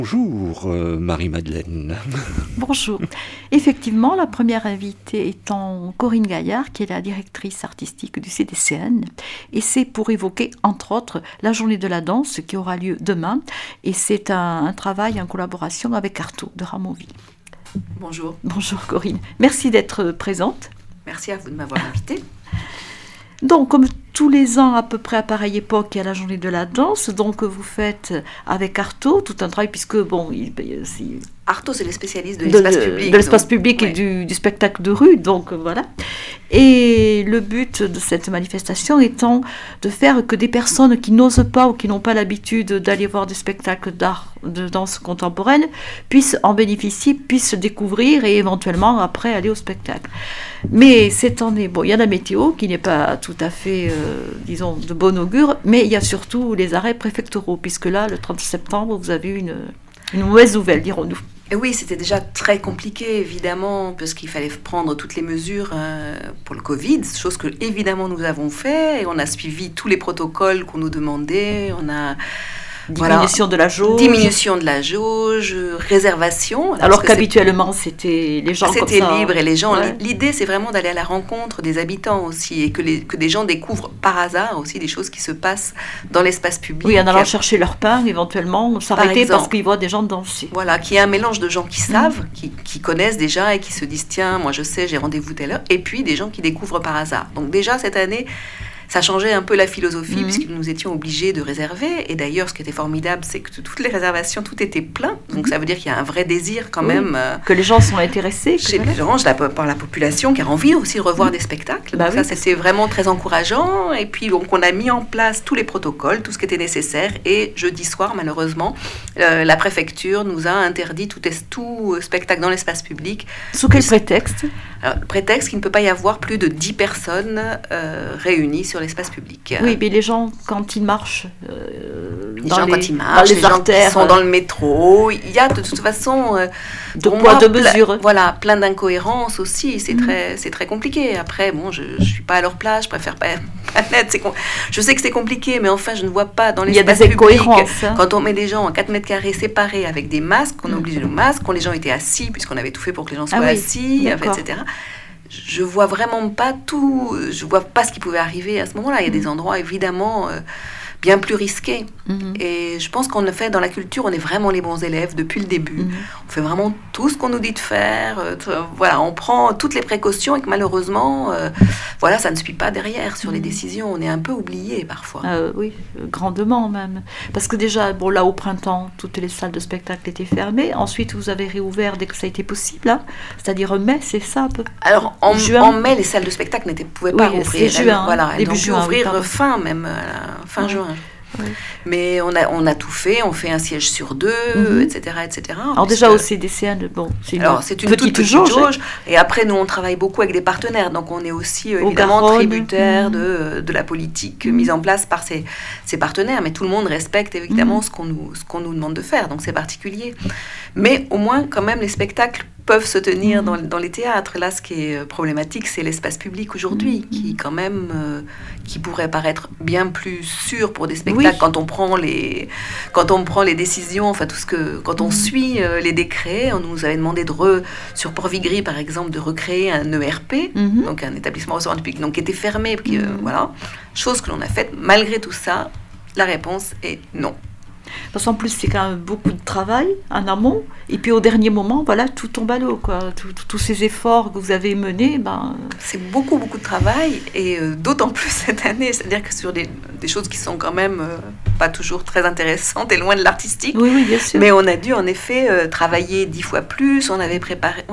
Bonjour Marie-Madeleine. Bonjour. Effectivement, la première invitée étant Corinne Gaillard, qui est la directrice artistique du CDCN. Et c'est pour évoquer, entre autres, la journée de la danse qui aura lieu demain. Et c'est un travail en collaboration avec Artaud de Ramonville. Bonjour. Bonjour Corinne. Merci d'être présente. Merci à vous de m'avoir invitée. Donc, comme tous les ans, à peu près à pareille époque, il y a la journée de la danse. Donc, vous faites avec Artaud tout un travail, puisque, Artaud, c'est les spécialistes de l'espace public. De l'espace public et du spectacle de rue, donc voilà. Et le but de cette manifestation étant de faire que des personnes qui n'osent pas ou qui n'ont pas l'habitude d'aller voir des spectacles d'art, de danse contemporaine, puissent en bénéficier, puissent découvrir et éventuellement après aller au spectacle. Mais cette année, il y a la météo qui n'est pas tout à fait, disons, de bon augure, mais il y a surtout les arrêts préfectoraux, puisque là, le 30 septembre, vous avez une mauvaise nouvelle, dirons-nous. Et oui, c'était déjà très compliqué, évidemment, parce qu'il fallait prendre toutes les mesures pour le Covid, chose que, évidemment, nous avons fait. Et on a suivi tous les protocoles qu'on nous demandait. On a... Diminution de la jauge. Diminution de la jauge, réservation. Alors qu'habituellement, c'était les gens comme ça. C'était libre et les gens... Ouais. L'idée, c'est vraiment d'aller à la rencontre des habitants aussi et que des gens découvrent par hasard aussi des choses qui se passent dans l'espace public. Oui, en allant chercher leur pain, éventuellement, s'arrêter parce qu'ils voient des gens danser. Voilà, qu'il y a un mélange de gens qui savent, qui connaissent déjà et qui se disent « Tiens, moi je sais, j'ai rendez-vous telle heure » et puis des gens qui découvrent par hasard. Donc déjà, cette année... Ça changeait un peu la philosophie puisque nous étions obligés de réserver. Et d'ailleurs, ce qui était formidable, c'est que toutes les réservations, tout était plein. Donc ça veut dire qu'il y a un vrai désir quand même. Que les gens sont intéressés. Chez les gens, par la population qui a envie aussi de revoir des spectacles. Donc ça, c'était vraiment très encourageant. Et puis, donc, on a mis en place tous les protocoles, tout ce qui était nécessaire. Et jeudi soir, malheureusement, la préfecture nous a interdit tout spectacle dans l'espace public. Sous quel prétexte ? Alors, prétexte qu'il ne peut pas y avoir plus de 10 personnes réunies sur l'espace public. Oui, mais les gens, quand ils marchent quand les artères, qui sont dans le métro, il y a de toute façon... de poids, de mesure. Voilà, plein d'incohérences aussi, c'est très compliqué. Après, je ne suis pas à leur place, je préfère pas être... Je sais que c'est compliqué, mais enfin, je ne vois pas dans l'espace public... Il y a des incohérences. Quand on met des gens à 4 mètres carrés séparés avec des masques, on oblige le masque, quand les gens étaient assis, puisqu'on avait tout fait pour que les gens soient assis, etc. Je vois vraiment pas tout, je vois pas ce qui pouvait arriver à ce moment-là. Il y a des endroits évidemment bien plus risqués. Et je pense qu'on le fait dans la culture, on est vraiment les bons élèves depuis le début. On fait vraiment tout ce qu'on nous dit de faire. On prend toutes les précautions et que malheureusement, ça ne suit pas derrière sur les décisions. On est un peu oublié parfois. Oui, grandement même. Parce que déjà, là au printemps, toutes les salles de spectacle étaient fermées. Ensuite, vous avez réouvert dès que ça a été possible, hein. C'est-à-dire mai, c'est ça un peu. Alors en mai, les salles de spectacle ne pouvaient pas rouvrir. C'est juin. Elles ont dû ouvrir fin juin. Oui. Mais on a tout fait, on fait un siège sur 2, etc. Alors déjà au CDCN, c'est une toute petite jauge. Et après, nous, on travaille beaucoup avec des partenaires. Donc, on est aussi évidemment tributaire de la politique mise en place par ces partenaires. Mais tout le monde respecte évidemment ce qu'on nous demande de faire. Donc, c'est particulier. Mais au moins, quand même, les spectacles peuvent se tenir dans les théâtres. Là, ce qui est problématique, c'est l'espace public aujourd'hui, qui quand même, qui pourrait paraître bien plus sûr pour des spectacles quand on prend les décisions, enfin quand on suit les décrets. On nous avait demandé sur Port-Vigry, par exemple, de recréer un ERP, donc un établissement restaurant public, donc qui était fermé, chose que l'on a faite. Malgré tout ça, la réponse est non. Parce qu'en plus, c'est quand même beaucoup de travail en amont. Et puis au dernier moment, tout tombe à l'eau, quoi. Tous ces efforts que vous avez menés, c'est beaucoup de travail. Et d'autant plus cette année. C'est-à-dire que sur des choses qui sont quand même pas toujours très intéressantes et loin de l'artistique. Oui, bien sûr. Mais on a dû, en effet, travailler 10 fois plus. On avait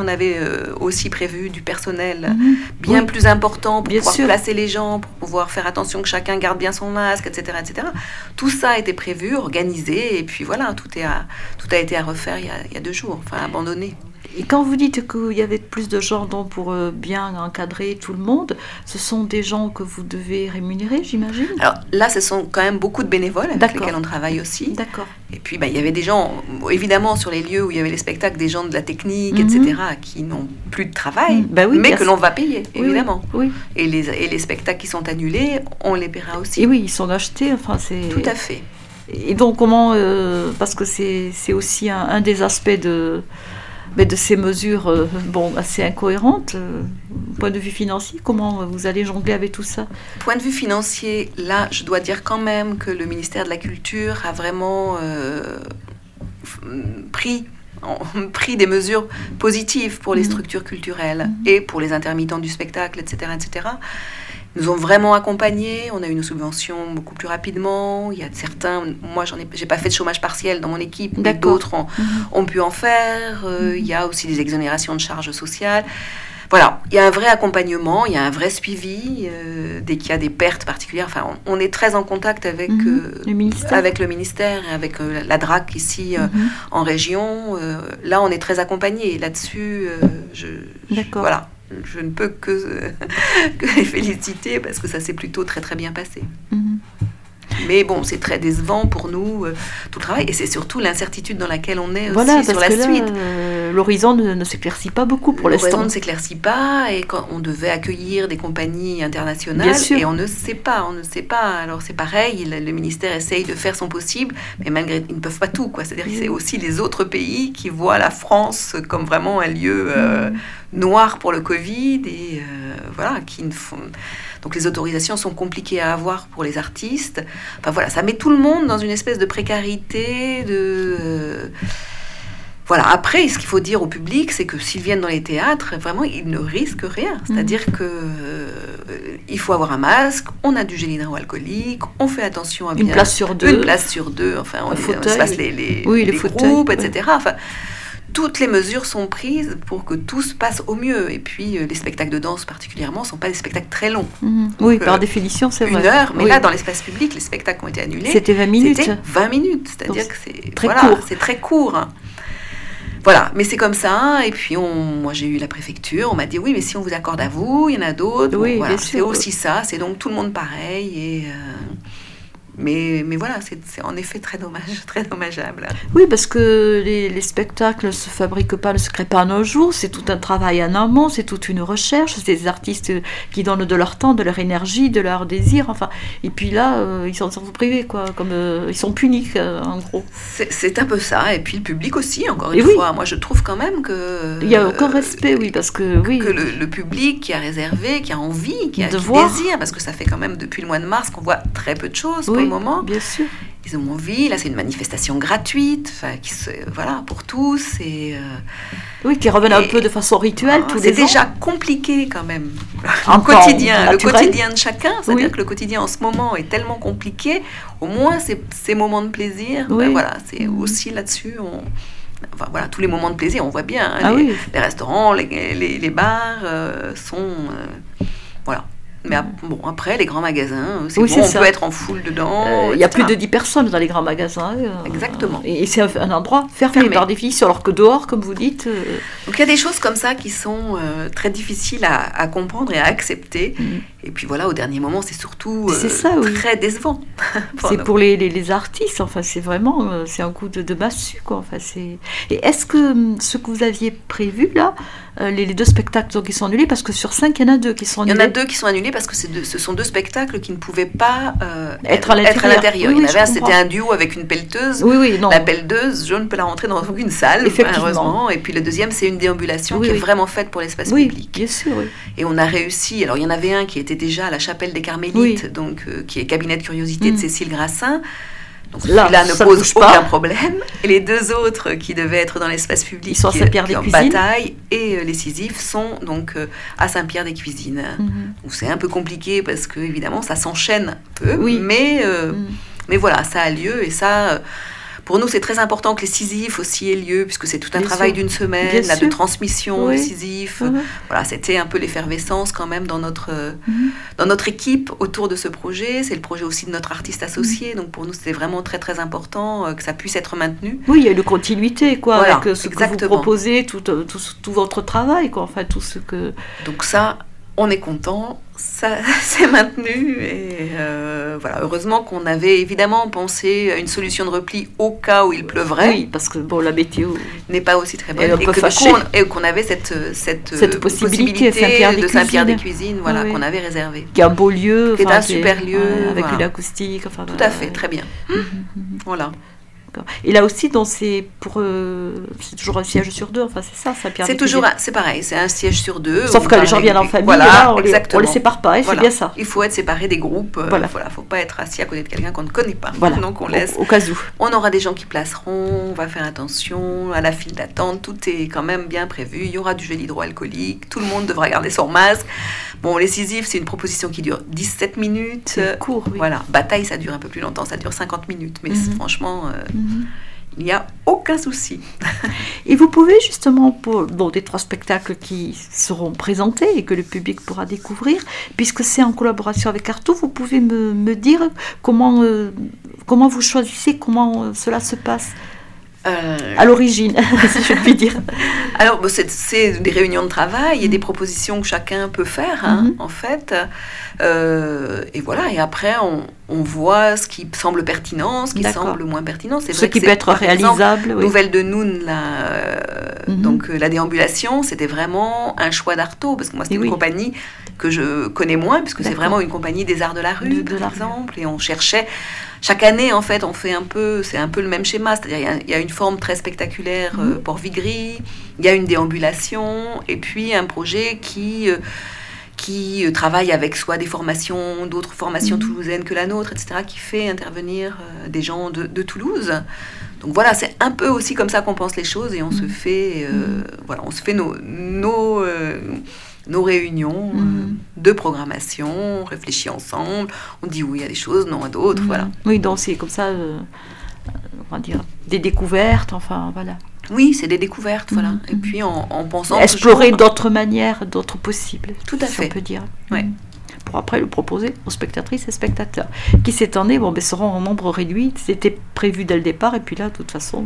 aussi prévu du personnel bien plus important pour pouvoir placer les gens, pour pouvoir faire attention que chacun garde bien son masque, etc., etc. Tout ça a été prévu, organisé. Et puis tout a été à refaire il y a 2 jours, abandonné. Et quand vous dites qu'il y avait plus de gens pour bien encadrer tout le monde, ce sont des gens que vous devez rémunérer, j'imagine ? Alors là, ce sont quand même beaucoup de bénévoles avec lesquels on travaille aussi. D'accord. Et puis, il y avait des gens, évidemment, sur les lieux où il y avait les spectacles, des gens de la technique, etc., qui n'ont plus de travail, mais que l'on va payer, évidemment. Oui. Et les spectacles qui sont annulés, on les paiera aussi. Et oui, ils sont achetés, c'est... Tout à fait. Et donc comment, parce que c'est aussi un des aspects de ces mesures assez incohérentes, point de vue financier, comment vous allez jongler avec tout ça? Point de vue financier, là, je dois dire quand même que le ministère de la Culture a vraiment pris des mesures positives pour les structures culturelles et pour les intermittents du spectacle, etc., etc. Ils nous ont vraiment accompagnés, on a eu nos subventions beaucoup plus rapidement. Il y a certains, moi j'ai pas fait de chômage partiel dans mon équipe, mais d'autres ont pu en faire. Il y a aussi des exonérations de charges sociales. Voilà, il y a un vrai accompagnement, il y a un vrai suivi dès qu'il y a des pertes particulières. Enfin, on est très en contact avec le ministère et avec la DRAC ici en région. Là, on est très accompagnés. Là-dessus, voilà. Je ne peux que les féliciter parce que ça s'est plutôt très très bien passé. Mais bon, c'est très décevant pour nous, tout le travail, et c'est surtout l'incertitude dans laquelle on est aussi sur la suite. L'horizon ne s'éclaircit pas beaucoup pour l'instant. L'horizon ne s'éclaircit pas, et quand on devait accueillir des compagnies internationales, et on ne sait pas. Alors c'est pareil, le ministère essaye de faire son possible, mais malgré ils ne peuvent pas tout, quoi. C'est-à-dire que c'est aussi les autres pays qui voient la France comme vraiment un lieu noir pour le Covid, et voilà, qui ne font... Donc les autorisations sont compliquées à avoir pour les artistes. Enfin voilà, ça met tout le monde dans une espèce de précarité, Voilà, après, ce qu'il faut dire au public, c'est que s'ils viennent dans les théâtres, vraiment, ils ne risquent rien. C'est-à-dire qu'il faut avoir un masque, on a du gel hydroalcoolique, on fait attention à bien... Une place sur deux, enfin, on se passe les groupes, etc. Enfin, toutes les mesures sont prises pour que tout se passe au mieux. Et puis, les spectacles de danse, particulièrement, ne sont pas des spectacles très longs. Oui, par définition, c'est vrai. 1 heure, mais là, dans l'espace public, les spectacles ont été annulés. C'était 20 minutes. C'était 20 minutes, c'est-à-dire que c'est court. C'est très court. Hein. Voilà, mais c'est comme ça. Et puis, moi, j'ai eu la préfecture. On m'a dit, oui, mais si on vous accorde à vous, il y en a d'autres. Oui, voilà, bien sûr. C'est aussi ça. C'est donc tout le monde pareil. Et... Mais voilà, c'est en effet très dommageable. Oui, parce que les spectacles ne se fabriquent pas, ne se créent pas en un jour. C'est tout un travail en amont, c'est toute une recherche. C'est des artistes qui donnent de leur temps, de leur énergie, de leur désir. Enfin, et puis là, ils sont privés, quoi. Comme ils sont punis, en gros. C'est un peu ça. Et puis le public aussi, encore une fois. Moi, je trouve quand même que... Il n'y a aucun respect, oui, parce que... Oui. Que le public qui a réservé, qui a envie, qui désire, parce que ça fait quand même depuis le mois de mars qu'on voit très peu de choses pour le moment. Bien sûr. Ils ont envie, là c'est une manifestation gratuite, voilà, pour tous. Et, oui, qui reviennent un peu de façon rituelle tous les ans. C'est déjà compliqué quand même. Le quotidien de chacun, c'est-à-dire que le quotidien en ce moment est tellement compliqué, au moins ces moments de plaisir, voilà, c'est aussi là-dessus, enfin voilà, tous les moments de plaisir, on voit bien, les restaurants, les bars sont... voilà. Mais bon, après, les grands magasins, on peut être en foule dedans. Il y a plus de 10 personnes dans les grands magasins. Exactement. Et c'est un endroit fermé par définition, alors que dehors, comme vous dites... Donc il y a des choses comme ça qui sont très difficiles à comprendre et à accepter. Et puis voilà, au dernier moment, c'est surtout très décevant. C'est pour les artistes, enfin, c'est vraiment c'est un coup de massue, quoi. Enfin, et est-ce que ce que vous aviez prévu, là, les 2 spectacles donc, qui sont annulés, parce que sur 5, il y en a 2 qui sont annulés. Il y en a 2 qui sont annulés parce que ce sont 2 spectacles qui ne pouvaient pas être à l'intérieur. Il y en avait c'était un duo avec une pelleteuse. Non. La pelleteuse, je ne peux la rentrer dans aucune salle, malheureusement. Et puis le deuxième, c'est une déambulation qui est vraiment faite pour l'espace public. Bien sûr, Et on a réussi. Alors, il y en avait un qui était déjà à la chapelle des Carmélites, donc, qui est cabinet de curiosité de Cécile Grassin. Donc celui-là ne pose aucun problème. Et les 2 autres qui devaient être dans l'espace public, ils sont à Saint-Pierre-des-Cuisines. Bataille, et les Sisyphes sont donc à Saint-Pierre-des-Cuisines. Donc c'est un peu compliqué parce que évidemment ça s'enchaîne un peu, mais voilà, ça a lieu et ça... Pour nous, c'est très important que les Sisyphes aussi aient lieu, puisque c'est tout un travail d'une semaine, de transmission de Sisyphes. Voilà, c'était un peu l'effervescence quand même dans notre équipe autour de ce projet. C'est le projet aussi de notre artiste associé, donc pour nous, c'était vraiment très très important que ça puisse être maintenu. Oui, il y a une continuité, quoi, voilà, avec ce que vous proposez, tout votre travail, quoi, enfin tout ce que... Donc ça... on est content, ça s'est maintenu et voilà. Heureusement qu'on avait évidemment pensé à une solution de repli au cas où il pleuvrait. Oui, parce que bon, la météo n'est pas aussi très bonne et qu'on avait cette possibilité de Saint-Pierre-des-Cuisines, voilà, qu'on avait réservé. Qui est un beau lieu, qui est un super lieu, avec une acoustique. Enfin, tout à fait, très bien. Voilà. Et là aussi, donc c'est toujours un siège sur 2. Enfin, c'est ça, Saint-Pierre-des-Cuisines. C'est pareil, c'est un siège sur 2. Sauf que les gens viennent en famille. Voilà, là, on les sépare pas. C'est bien ça. Il faut être séparé des groupes. Voilà, faut pas être assis à côté de quelqu'un qu'on ne connaît pas. Voilà. Donc on laisse. Au cas où. On aura des gens qui placeront. On va faire attention à la file d'attente. Tout est quand même bien prévu. Il y aura du gel hydroalcoolique. Tout le monde devra garder son masque. Bon, les Sisyphes, c'est une proposition qui dure 17 minutes. C'est court. Oui. Voilà. Bataille, ça dure un peu plus longtemps. Ça dure 50 minutes. Mais franchement. Il n'y a aucun souci. Et vous pouvez justement, des 3 spectacles qui seront présentés et que le public pourra découvrir, puisque c'est en collaboration avec Artaud, vous pouvez me dire comment vous choisissez, comment cela se passe à l'origine, si je puis dire. Alors, c'est des réunions de travail et des propositions que chacun peut faire, en fait. Et voilà, et après, on voit ce qui semble pertinent, ce qui semble moins pertinent. Ce qui peut être réalisable. Oui. Nouvelle de Noun, donc la déambulation, c'était vraiment un choix d'Artaud, parce que moi, c'était une compagnie que je connais moins, puisque c'est vraiment une compagnie des arts de la rue, par exemple, et on cherchait... Chaque année, en fait, c'est un peu le même schéma, c'est-à-dire il y a une forme très spectaculaire, Port-Vigry, il y a une déambulation, et puis un projet qui travaille avec soit des formations, d'autres formations toulousaines que la nôtre, etc., qui fait intervenir des gens de Toulouse. Donc voilà, c'est un peu aussi comme ça qu'on pense les choses, et on se fait, nos réunions de programmation, on réfléchit ensemble, on dit oui à des choses, non à d'autres, voilà. Oui, donc c'est comme ça, on va dire, des découvertes, enfin voilà. Oui, c'est des découvertes, voilà. Et puis en pensant... Explorer d'autres manières, d'autres possibles. Tout à fait. On peut dire. Ouais. Pour après le proposer aux spectatrices et spectateurs, qui cette année seront en nombre réduit. C'était prévu dès le départ, et puis là, de toute façon...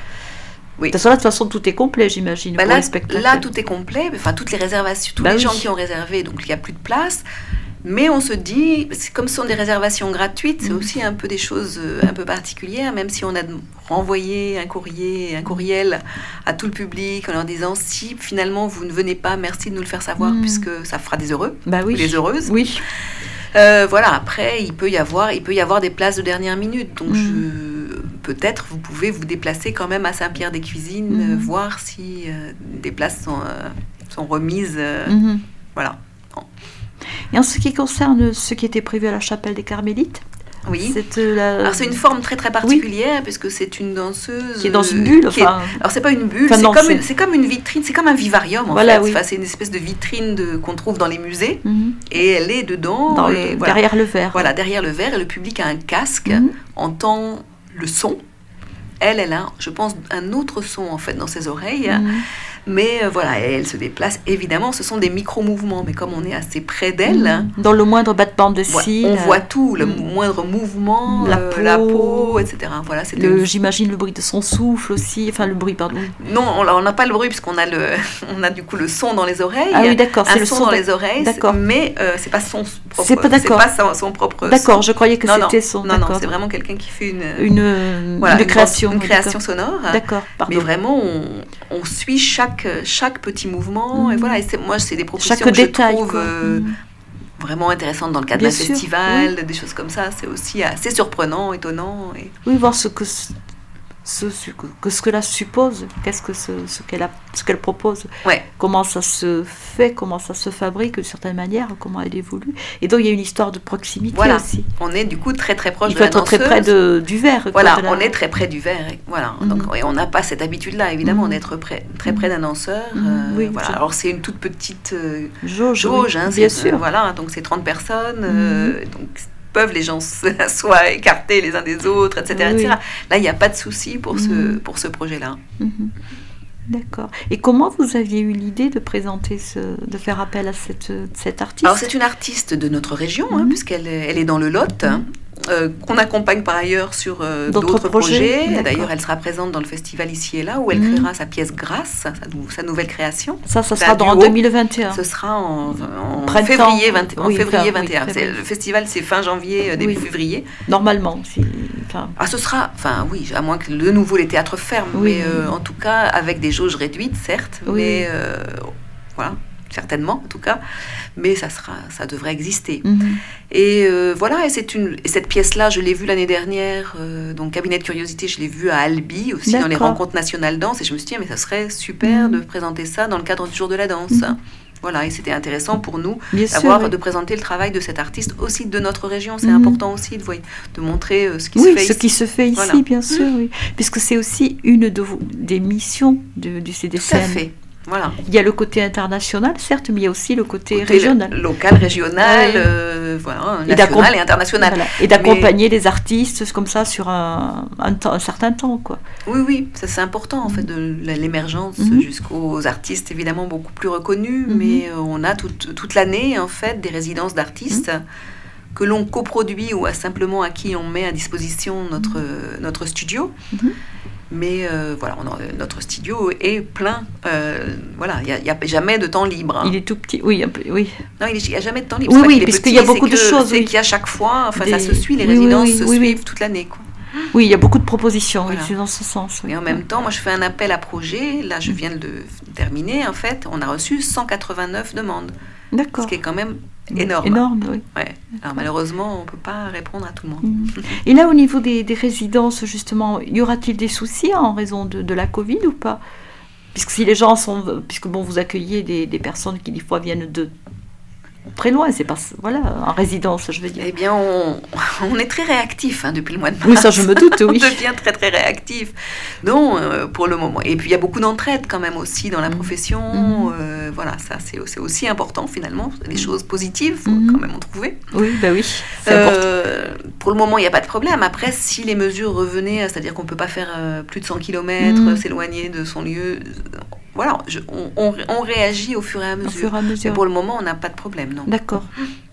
Oui. De toute façon, tout est complet, j'imagine, pour les spectacles. Là, tout est complet, enfin, toutes les réservations, tous les gens qui ont réservé, donc il n'y a plus de place. Mais on se dit, comme ce sont des réservations gratuites, c'est aussi un peu des choses un peu particulières, même si on a renvoyé un courriel à tout le public en leur disant, si finalement vous ne venez pas, merci de nous le faire savoir, puisque ça fera des heureux, ou des heureuses. Oui. Voilà, après, il peut y avoir des places de dernière minute, donc peut-être vous pouvez vous déplacer quand même à Saint-Pierre-des-Cuisines, voir si des places sont remises. Voilà. Et en ce qui concerne ce qui était prévu à la chapelle des Carmélites, oui. Alors c'est une forme très très particulière, puisque c'est une danseuse qui est dans une bulle. Alors c'est pas une bulle, c'est comme une vitrine, c'est comme un vivarium en fait. Oui. Enfin, c'est une espèce de vitrine qu'on trouve dans les musées, et elle est dedans. Derrière le verre. Voilà, derrière le verre, et le public a un casque, entend le son. Elle a, je pense, un autre son en fait dans ses oreilles. Mais voilà, elle se déplace. Évidemment, ce sont des micro-mouvements, mais comme on est assez près d'elle... Dans le moindre battement de cils... On voit tout, le moindre mouvement, la peau, etc. Voilà, j'imagine le bruit de son souffle aussi, enfin le bruit, pardon. Non, on n'a pas le bruit, puisqu'on a, on a du coup le son dans les oreilles. Ah oui, d'accord. C'est le son dans les oreilles, mais c'est pas son propre... C'est pas son propre D'accord, je croyais que c'était son... Non, c'est vraiment quelqu'un qui fait une création. Une création sonore. D'accord, pardon. Mais vraiment, on suit chaque petit mouvement, et voilà, et c'est des propositions chaque détail, je trouve vraiment intéressantes dans le cadre d'un festival, des choses comme ça, c'est aussi assez surprenant, étonnant. Oui, voir ce que cela suppose, ce qu'elle propose, comment ça se fait, comment ça se fabrique d'une certaine manière, comment elle évolue. Et donc il y a une histoire de proximité aussi. On est du coup très très proche de la danseuse. Il faut être très près du verre. Voilà, on est très près du verre. Voilà. Donc, on n'a pas cette habitude-là, évidemment, d'être très près d'un danseur. Voilà. Alors c'est une toute petite jauge, bien sûr. Voilà, donc c'est 30 personnes. Donc peuvent les gens soit écartés les uns des autres, etc. etc. Là, il n'y a pas de souci pour ce projet-là. D'accord. Et comment vous aviez eu l'idée de de faire appel à cette artiste ? Alors, c'est une artiste de notre région, puisqu'elle est dans le Lot. qu'on accompagne par ailleurs sur d'autres projets. D'ailleurs, elle sera présente dans le festival Ici et Là, où elle créera sa pièce Grâce, sa nouvelle création. Ça sera en 2021. Ce sera en février 21. Le festival, c'est fin janvier, début février. Normalement. Ce sera, oui, à moins que de nouveau les théâtres ferment, mais en tout cas, avec des jauges réduites, certes, mais voilà. Certainement en tout cas, mais ça devrait exister. Et voilà, et cette pièce-là, je l'ai vue l'année dernière, donc Cabinet de Curiosité, je l'ai vue à Albi, aussi dans les rencontres nationales danse, et je me suis dit, mais ça serait super de présenter ça dans le cadre du jour de la danse. Voilà, et c'était intéressant pour nous de présenter le travail de cet artiste aussi de notre région. C'est important aussi de montrer ce qui se fait ici. Ce qui se fait ici, bien sûr, puisque c'est aussi une des missions du CDCN. Tout à fait. Voilà. Il y a le côté international, certes, mais il y a aussi le côté régional. Local, régional, national et international. Voilà. Et d'accompagner les artistes comme ça sur un certain temps, quoi. Oui, ça c'est important, en fait, de l'émergence jusqu'aux artistes, évidemment, beaucoup plus reconnus, mais on a toute l'année, en fait, des résidences d'artistes que l'on coproduit ou simplement à qui on met à disposition notre studio. Mais voilà, notre studio est plein. Voilà, il n'y a jamais de temps libre. Il est tout petit, oui. Non, il n'y a jamais de temps libre. Oui, parce qu'il y a beaucoup de choses. C'est qu'il y a chaque fois, ça se suit, les résidences se suivent toute l'année, quoi. Oui, il y a beaucoup de propositions, c'est dans ce sens. Et en même temps, moi, je fais un appel à projet. Là, je viens de terminer, en fait. On a reçu 189 demandes. D'accord. Ce qui est quand même énorme. Énorme, oui. Ouais. Alors malheureusement, on ne peut pas répondre à tout le monde. Et là, au niveau des résidences, justement, y aura-t-il des soucis en raison de la Covid ou pas ? Puisque si les gens vous accueillez des personnes qui des fois viennent de très loin, c'est pas en résidence, je veux dire. Eh bien, on est très réactif depuis le mois de mars. Oui, ça je me doute, oui. On devient très très réactif. Non, pour le moment. Et puis il y a beaucoup d'entraide quand même aussi dans la profession. Voilà, ça c'est aussi important finalement. Des choses positives, faut quand même en trouver. Oui, oui. C'est important. Pour le moment, il n'y a pas de problème. Après, si les mesures revenaient, c'est-à-dire qu'on ne peut pas faire plus de 100 km, s'éloigner de son lieu. Voilà, on réagit au fur et à mesure. Mais pour le moment, on n'a pas de problème, non. D'accord.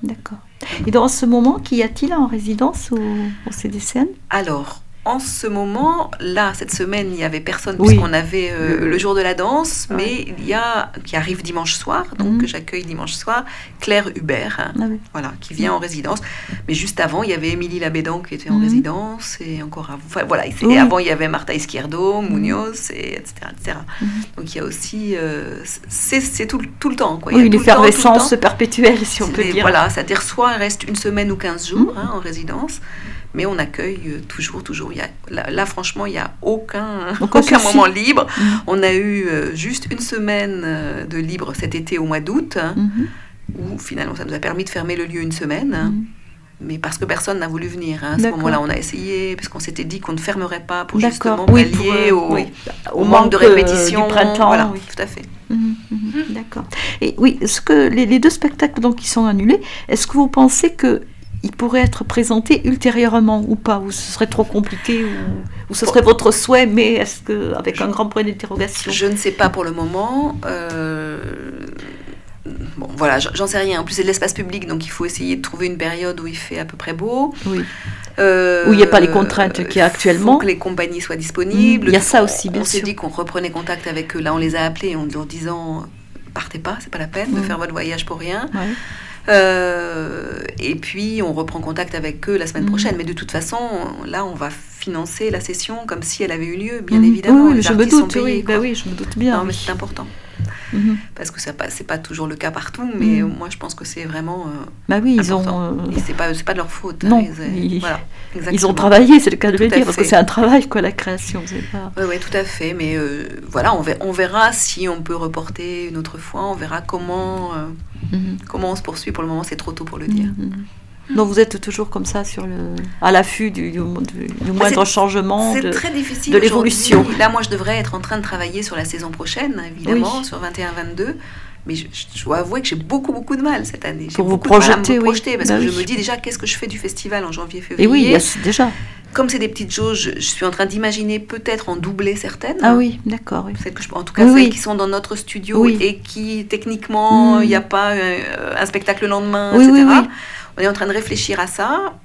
Et dans ce moment, qu'y a-t-il en résidence au CDCN ? Alors, en ce moment, là, cette semaine, il n'y avait personne puisqu'on avait le jour de la danse, mais il y a, qui arrive dimanche soir, donc que j'accueille dimanche soir, Claire Hubert, voilà, qui vient en résidence. Mais juste avant, il y avait Émilie Labédan qui était en résidence, et encore avant, voilà, avant, il y avait Marta Izquierdo, Munoz, etc. Donc il y a aussi, c'est tout le temps, quoi. Oui, une effervescence perpétuelle, si on peut dire. Voilà, c'est-à-dire soit il reste une semaine ou 15 jours en résidence, mais on accueille toujours. Là, franchement, il n'y a aucun moment libre. On a eu juste une semaine de libre cet été au mois d'août, où finalement, ça nous a permis de fermer le lieu une semaine. Mais parce que personne n'a voulu venir. À ce moment-là, on a essayé, parce qu'on s'était dit qu'on ne fermerait pas pour justement pallier au manque de répétition. Du printemps. Voilà, tout à fait. D'accord. Et oui, est-ce que les deux spectacles donc, qui sont annulés, est-ce que vous pensez qu'ils pourraient être présentés ultérieurement ou pas, ou ce serait trop compliqué, ou ce serait votre souhait, mais est-ce que avec un grand point d'interrogation ? Je ne sais pas pour le moment. Bon, voilà, j'en sais rien. En plus, c'est de l'espace public, donc il faut essayer de trouver une période où il fait à peu près beau. Oui. Où il n'y a pas les contraintes qu'il y a actuellement. Il faut que les compagnies soient disponibles. Il y a ça aussi, bien sûr. On s'est dit qu'on reprenait contact avec eux. Là, on les a appelés en leur disant partez pas, c'est pas la peine de faire votre voyage pour rien. Et puis, on reprend contact avec eux la semaine prochaine. Mais de toute façon, là, on va financer la session comme si elle avait eu lieu, bien évidemment. Oui, je me doute, je me doute bien. Non, mais c'est important. Parce que c'est pas toujours le cas partout, mais moi je pense que c'est vraiment important. Et c'est pas de leur faute. Non, voilà, ils ont travaillé, c'est le cas de le dire, parce que c'est un travail, quoi, la création. Oui, tout à fait. Mais voilà, on verra si on peut reporter une autre fois. On verra comment on se poursuit. Pour le moment, c'est trop tôt pour le dire. Donc vous êtes toujours comme ça à l'affût du moindre changement, c'est très difficile de l'évolution. Là, moi, je devrais être en train de travailler sur la saison prochaine, évidemment, sur 21-22. Mais je dois avouer que j'ai beaucoup de mal cette année. Pour vous projeter, parce que je me dis déjà, qu'est-ce que je fais du festival en janvier-février ? Et oui, déjà. Comme c'est des petites jauges, je suis en train d'imaginer peut-être en doubler certaines. Ah oui, d'accord. Oui. En tout cas, celles qui sont dans notre studio et qui, techniquement, il n'y a pas un spectacle le lendemain, etc. On est en train de réfléchir à ça.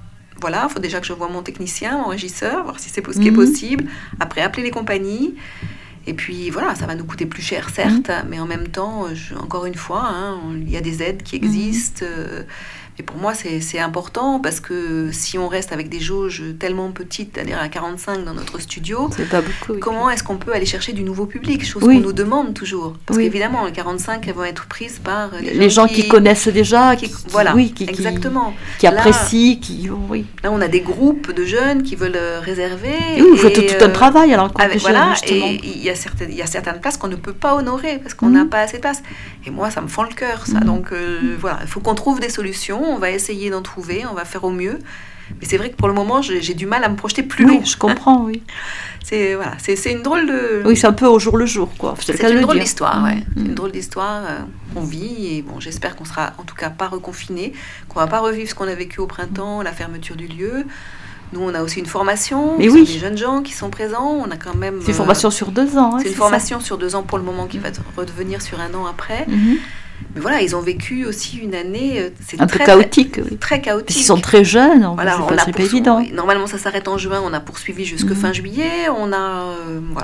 voilà, il faut déjà que je voie mon technicien, mon régisseur, voir si c'est ce qui est possible. Après, appeler les compagnies. Et puis voilà, ça va nous coûter plus cher, certes, mais en même temps, encore une fois, il y a des aides qui existent. Et pour moi, c'est important parce que si on reste avec des jauges tellement petites, c'est-à-dire à 45 dans notre studio, c'est pas beaucoup, comment est-ce qu'on peut aller chercher du nouveau public, chose qu'on nous demande toujours. Parce qu'évidemment, les 45, elles vont être prises par les gens qui connaissent déjà, voilà, exactement. Qui apprécient, Là, on a des groupes de jeunes qui veulent réserver. Oui, vous faites tout un travail alors qu'on voilà, et il y a certaines places qu'on ne peut pas honorer parce qu'on n'a pas assez de place. Et moi, ça me fend le cœur, ça. Donc voilà, il faut qu'on trouve des solutions. On va essayer d'en trouver, on va faire au mieux. Mais c'est vrai que pour le moment, j'ai du mal à me projeter plus loin. Oui, je comprends, oui. C'est une drôle de... Oui, c'est un peu au jour le jour, quoi. C'est une drôle d'histoire, C'est une drôle d'histoire qu'on vit. Et bon, j'espère qu'on sera en tout cas pas reconfiné, qu'on va pas revivre ce qu'on a vécu au printemps, la fermeture du lieu. Nous, on a aussi une formation. Mais des jeunes gens qui sont présents. On a quand même... C'est une formation sur 2 ans. C'est une formation sur 2 ans pour le moment qui va redevenir sur 1 an après. Mais voilà, ils ont vécu aussi une année un peu chaotique. Très chaotique. Ils sont très jeunes, c'est pas évident. Normalement, ça s'arrête en juin. On a poursuivi jusque fin juillet. On a...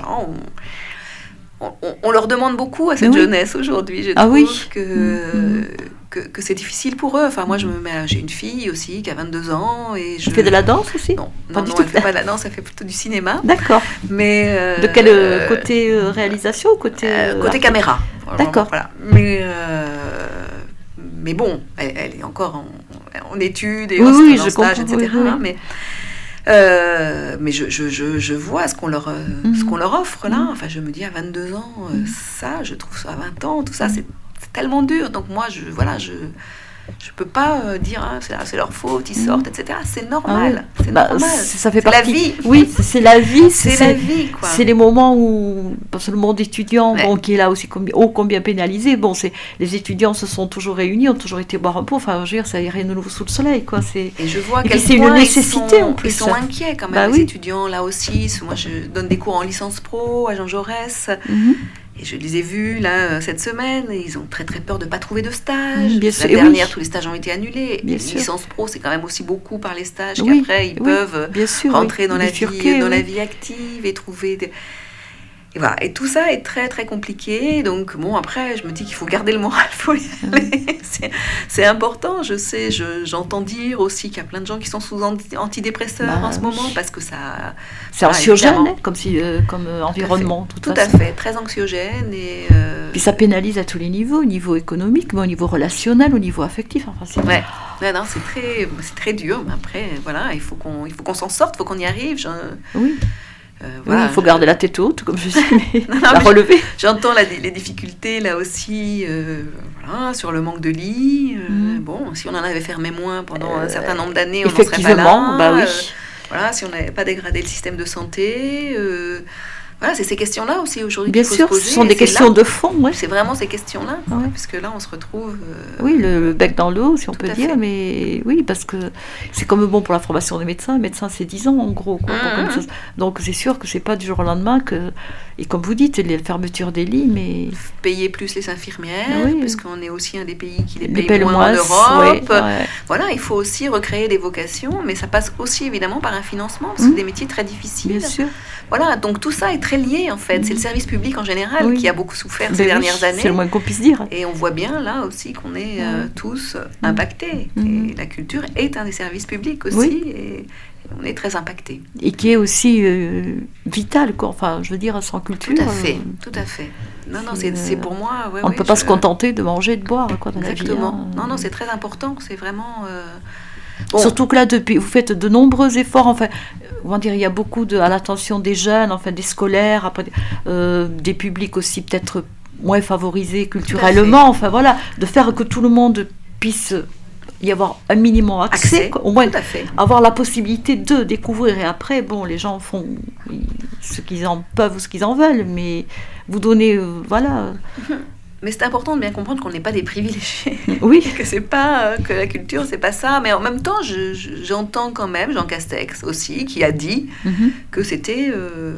on leur demande beaucoup à cette jeunesse aujourd'hui. Je trouve que c'est difficile pour eux. Enfin, moi, j'ai une fille aussi qui a 22 ans. Elle fait de la danse aussi ? Non, elle ne fait pas de la danse, elle fait plutôt du cinéma. D'accord. Mais, de quel côté réalisation ou côté caméra. D'accord. Voilà. Mais bon, elle est encore en études et en stage, etc. Mais je vois ce qu'on leur offre là. Enfin, je me dis à 22 ans, ça, je trouve ça à 20 ans, tout ça, c'est tellement dur. Donc moi, je peux pas dire c'est leur faute, ils sortent, etc. C'est normal. C'est normal. Ça fait partie. La vie. Oui, c'est la vie. C'est la vie, quoi. C'est les moments où, parce que le monde étudiant, qui est là aussi combien pénalisé. Bon, les étudiants se sont toujours réunis, ont toujours été boire un pot. Enfin, je veux dire, ça n'y a rien de nouveau sous le soleil, quoi. Et je vois que c'est une nécessité en plus. Ils sont inquiets quand même, les étudiants là aussi. Moi, je donne des cours en licence pro à Jean Jaurès. Et je les ai vus là cette semaine, et ils ont très très peur de ne pas trouver de stage. La dernière, tous les stages ont été annulés. Les licences pro, c'est quand même aussi beaucoup par les stages qu'après ils peuvent rentrer dans la vie active et trouver des... Et voilà, et tout ça est très très compliqué. Donc bon, après, je me dis qu'il faut garder le moral, il faut y aller. C'est important. Je sais, j'entends dire aussi qu'il y a plein de gens qui sont sous antidépresseurs en ce moment parce que ça. C'est anxiogène, comme environnement. Tout à fait, très anxiogène et. Puis ça pénalise à tous les niveaux, au niveau économique, mais au niveau relationnel, au niveau affectif. Enfin, c'est. Non, c'est très dur. Mais après, voilà, il faut qu'on s'en sorte, il faut qu'on y arrive. Oui. Il faut garder la tête haute, comme je dis, la relever. J'entends les difficultés là aussi, sur le manque de lits. Bon, si on en avait fermé moins pendant un certain nombre d'années, on n'en serait pas là. Voilà, si on n'avait pas dégradé le système de santé. Voilà, c'est ces questions-là aussi aujourd'hui qu'il faut se poser. Bien sûr, ce sont des questions de fond. C'est vraiment ces questions-là, parce que là, on se retrouve... Oui, le bec dans l'eau, si on peut dire, mais oui, parce que c'est comme bon pour la formation des médecins. Le médecin, c'est 10 ans, en gros. Quoi, donc, c'est sûr que c'est pas du jour au lendemain que... Et comme vous dites, les fermetures des lits, mais... Payer plus les infirmières, parce qu'on est aussi un des pays qui les paye moins en Europe. Voilà, il faut aussi recréer des vocations, mais ça passe aussi, évidemment, par un financement, parce que c'est des métiers très difficiles. Bien sûr. Voilà, donc tout ça est très lié en fait. C'est le service public en général qui a beaucoup souffert ces dernières années. C'est le moins qu'on puisse dire. Et on voit bien là aussi qu'on est tous impactés. Et la culture est un des services publics aussi. Et on est très impactés. Et qui est aussi vital, quoi. Enfin, je veux dire, sans culture. Tout à fait. Non, c'est pour moi. On ne peut pas se contenter de manger et de boire, quoi, dans Exactement. la vie. Non, c'est très important. C'est vraiment. Surtout que là, vous faites de nombreux efforts. Enfin, il y a beaucoup à l'attention des jeunes, enfin des scolaires, après des publics aussi peut-être moins favorisés culturellement. Enfin voilà, de faire que tout le monde puisse y avoir un minimum accès au moins avoir la possibilité de découvrir. Et après, bon, les gens font ce qu'ils en peuvent ou ce qu'ils en veulent, mais vous donnez, voilà. Mais c'est important de bien comprendre qu'on n'est pas des privilégiés. Oui. Que c'est pas que la culture, c'est pas ça. Mais en même temps, j'entends quand même Jean Castex aussi, qui a dit que c'était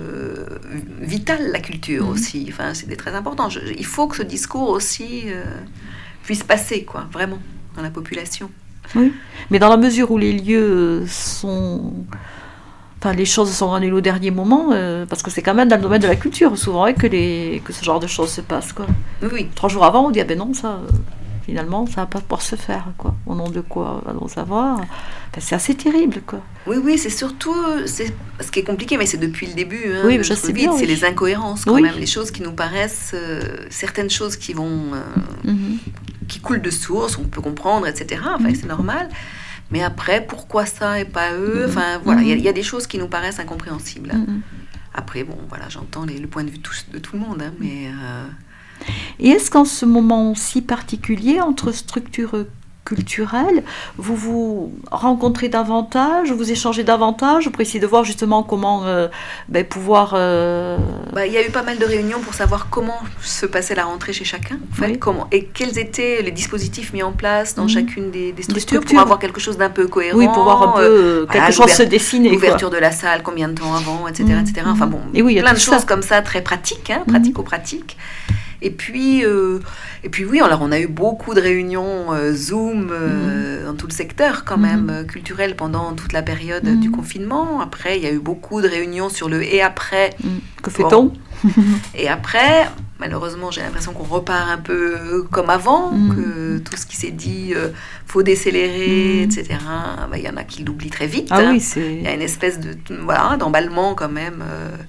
vital la culture aussi. Enfin, c'était très important. Il faut que ce discours aussi puisse passer, quoi, vraiment, dans la population. Oui, mais dans la mesure où les lieux sont... Enfin, les choses sont annulées au dernier moment, parce que c'est quand même dans le domaine de la culture, souvent, que ce genre de choses se passent, quoi. Oui. 3 jours avant, on dit, ah ben non, ça, finalement, ça va pas pouvoir se faire, quoi. Au nom de quoi, allons savoir. Enfin, c'est assez terrible, quoi. Oui, c'est surtout, ce qui est compliqué, mais c'est depuis le début, hein, oui, je sais bien, c'est les incohérences, quand même, les choses qui nous paraissent, certaines choses qui vont, qui coulent de source, on peut comprendre, etc., enfin, c'est normal. Mais après, pourquoi ça et pas eux? Enfin, voilà, il y a des choses qui nous paraissent incompréhensibles. Après, bon, voilà, j'entends le point de vue de tout le monde, hein, mais... Et est-ce qu'en ce moment si particulier, entre structures culturelles, vous vous rencontrez davantage, vous échangez davantage pour essayer de voir justement comment pouvoir... Il y a eu pas mal de réunions pour savoir comment se passait la rentrée chez chacun, en fait, et quels étaient les dispositifs mis en place dans chacune des structures pour avoir quelque chose d'un peu cohérent. Oui, pour voir un peu quelque chose se dessiner. L'ouverture de la salle, combien de temps avant, etc. etc. Enfin bon, plein de choses comme ça, très pratiques, hein, pratico-pratiques. Et puis oui, alors on a eu beaucoup de réunions Zoom dans tout le secteur quand même culturel pendant toute la période du confinement. Après, il y a eu beaucoup de réunions sur le et après. Que fait-on? Et après, malheureusement, j'ai l'impression qu'on repart un peu comme avant, que tout ce qui s'est dit, faut décélérer, etc. Il y en a qui l'oublient très vite. Ah oui, il y a une espèce d'emballement quand même.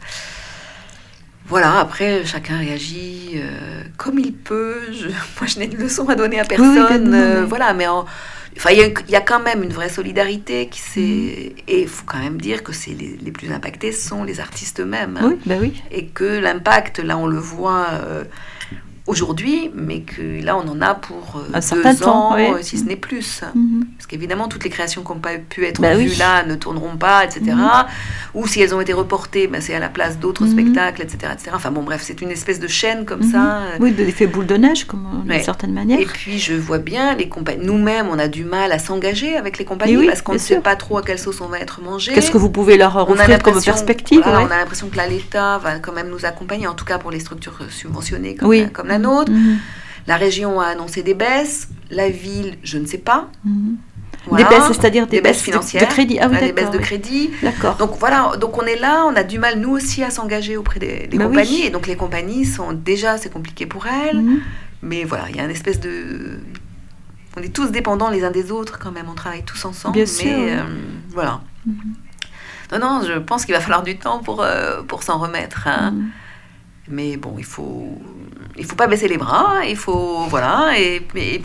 Voilà, après, chacun réagit comme il peut. Moi, je n'ai de leçon à donner à personne. Voilà, mais il y a quand même une vraie solidarité qui s'est... Et il faut quand même dire que les plus impactés sont les artistes eux-mêmes. Hein. Oui. Et que l'impact, là, on le voit aujourd'hui, mais que là, on en a pour 2 ans, si ce n'est plus. Parce qu'évidemment, toutes les créations qui n'ont pas pu être vues là ne tourneront pas, etc. Ou si elles ont été reportées, c'est à la place d'autres spectacles, etc., etc. Enfin bon, bref, c'est une espèce de chaîne comme ça. Oui, de l'effet boule de neige, d'une certaine manière. Et puis, je vois bien, les compagnies, nous-mêmes, on a du mal à s'engager avec les compagnies, parce qu'on ne sait pas trop à quelle sauce on va être mangé. Qu'est-ce que vous pouvez leur offrir comme perspective? On a l'impression que là, l'État va quand même nous accompagner, en tout cas pour les structures subventionnées comme la nôtre. La région a annoncé des baisses, la ville, je ne sais pas. Voilà. Des baisses, c'est-à-dire des baisses financières, de crédit. Ah oui, des baisses de crédit. D'accord. Donc voilà, donc on est là, on a du mal nous aussi à s'engager auprès des compagnies, et donc les compagnies sont déjà, c'est compliqué pour elles, mais voilà, il y a une espèce de... On est tous dépendants les uns des autres quand même, on travaille tous ensemble, bien sûr, voilà. Non, je pense qu'il va falloir du temps pour s'en remettre, hein. Mais bon, il faut pas baisser les bras, il faut, voilà, et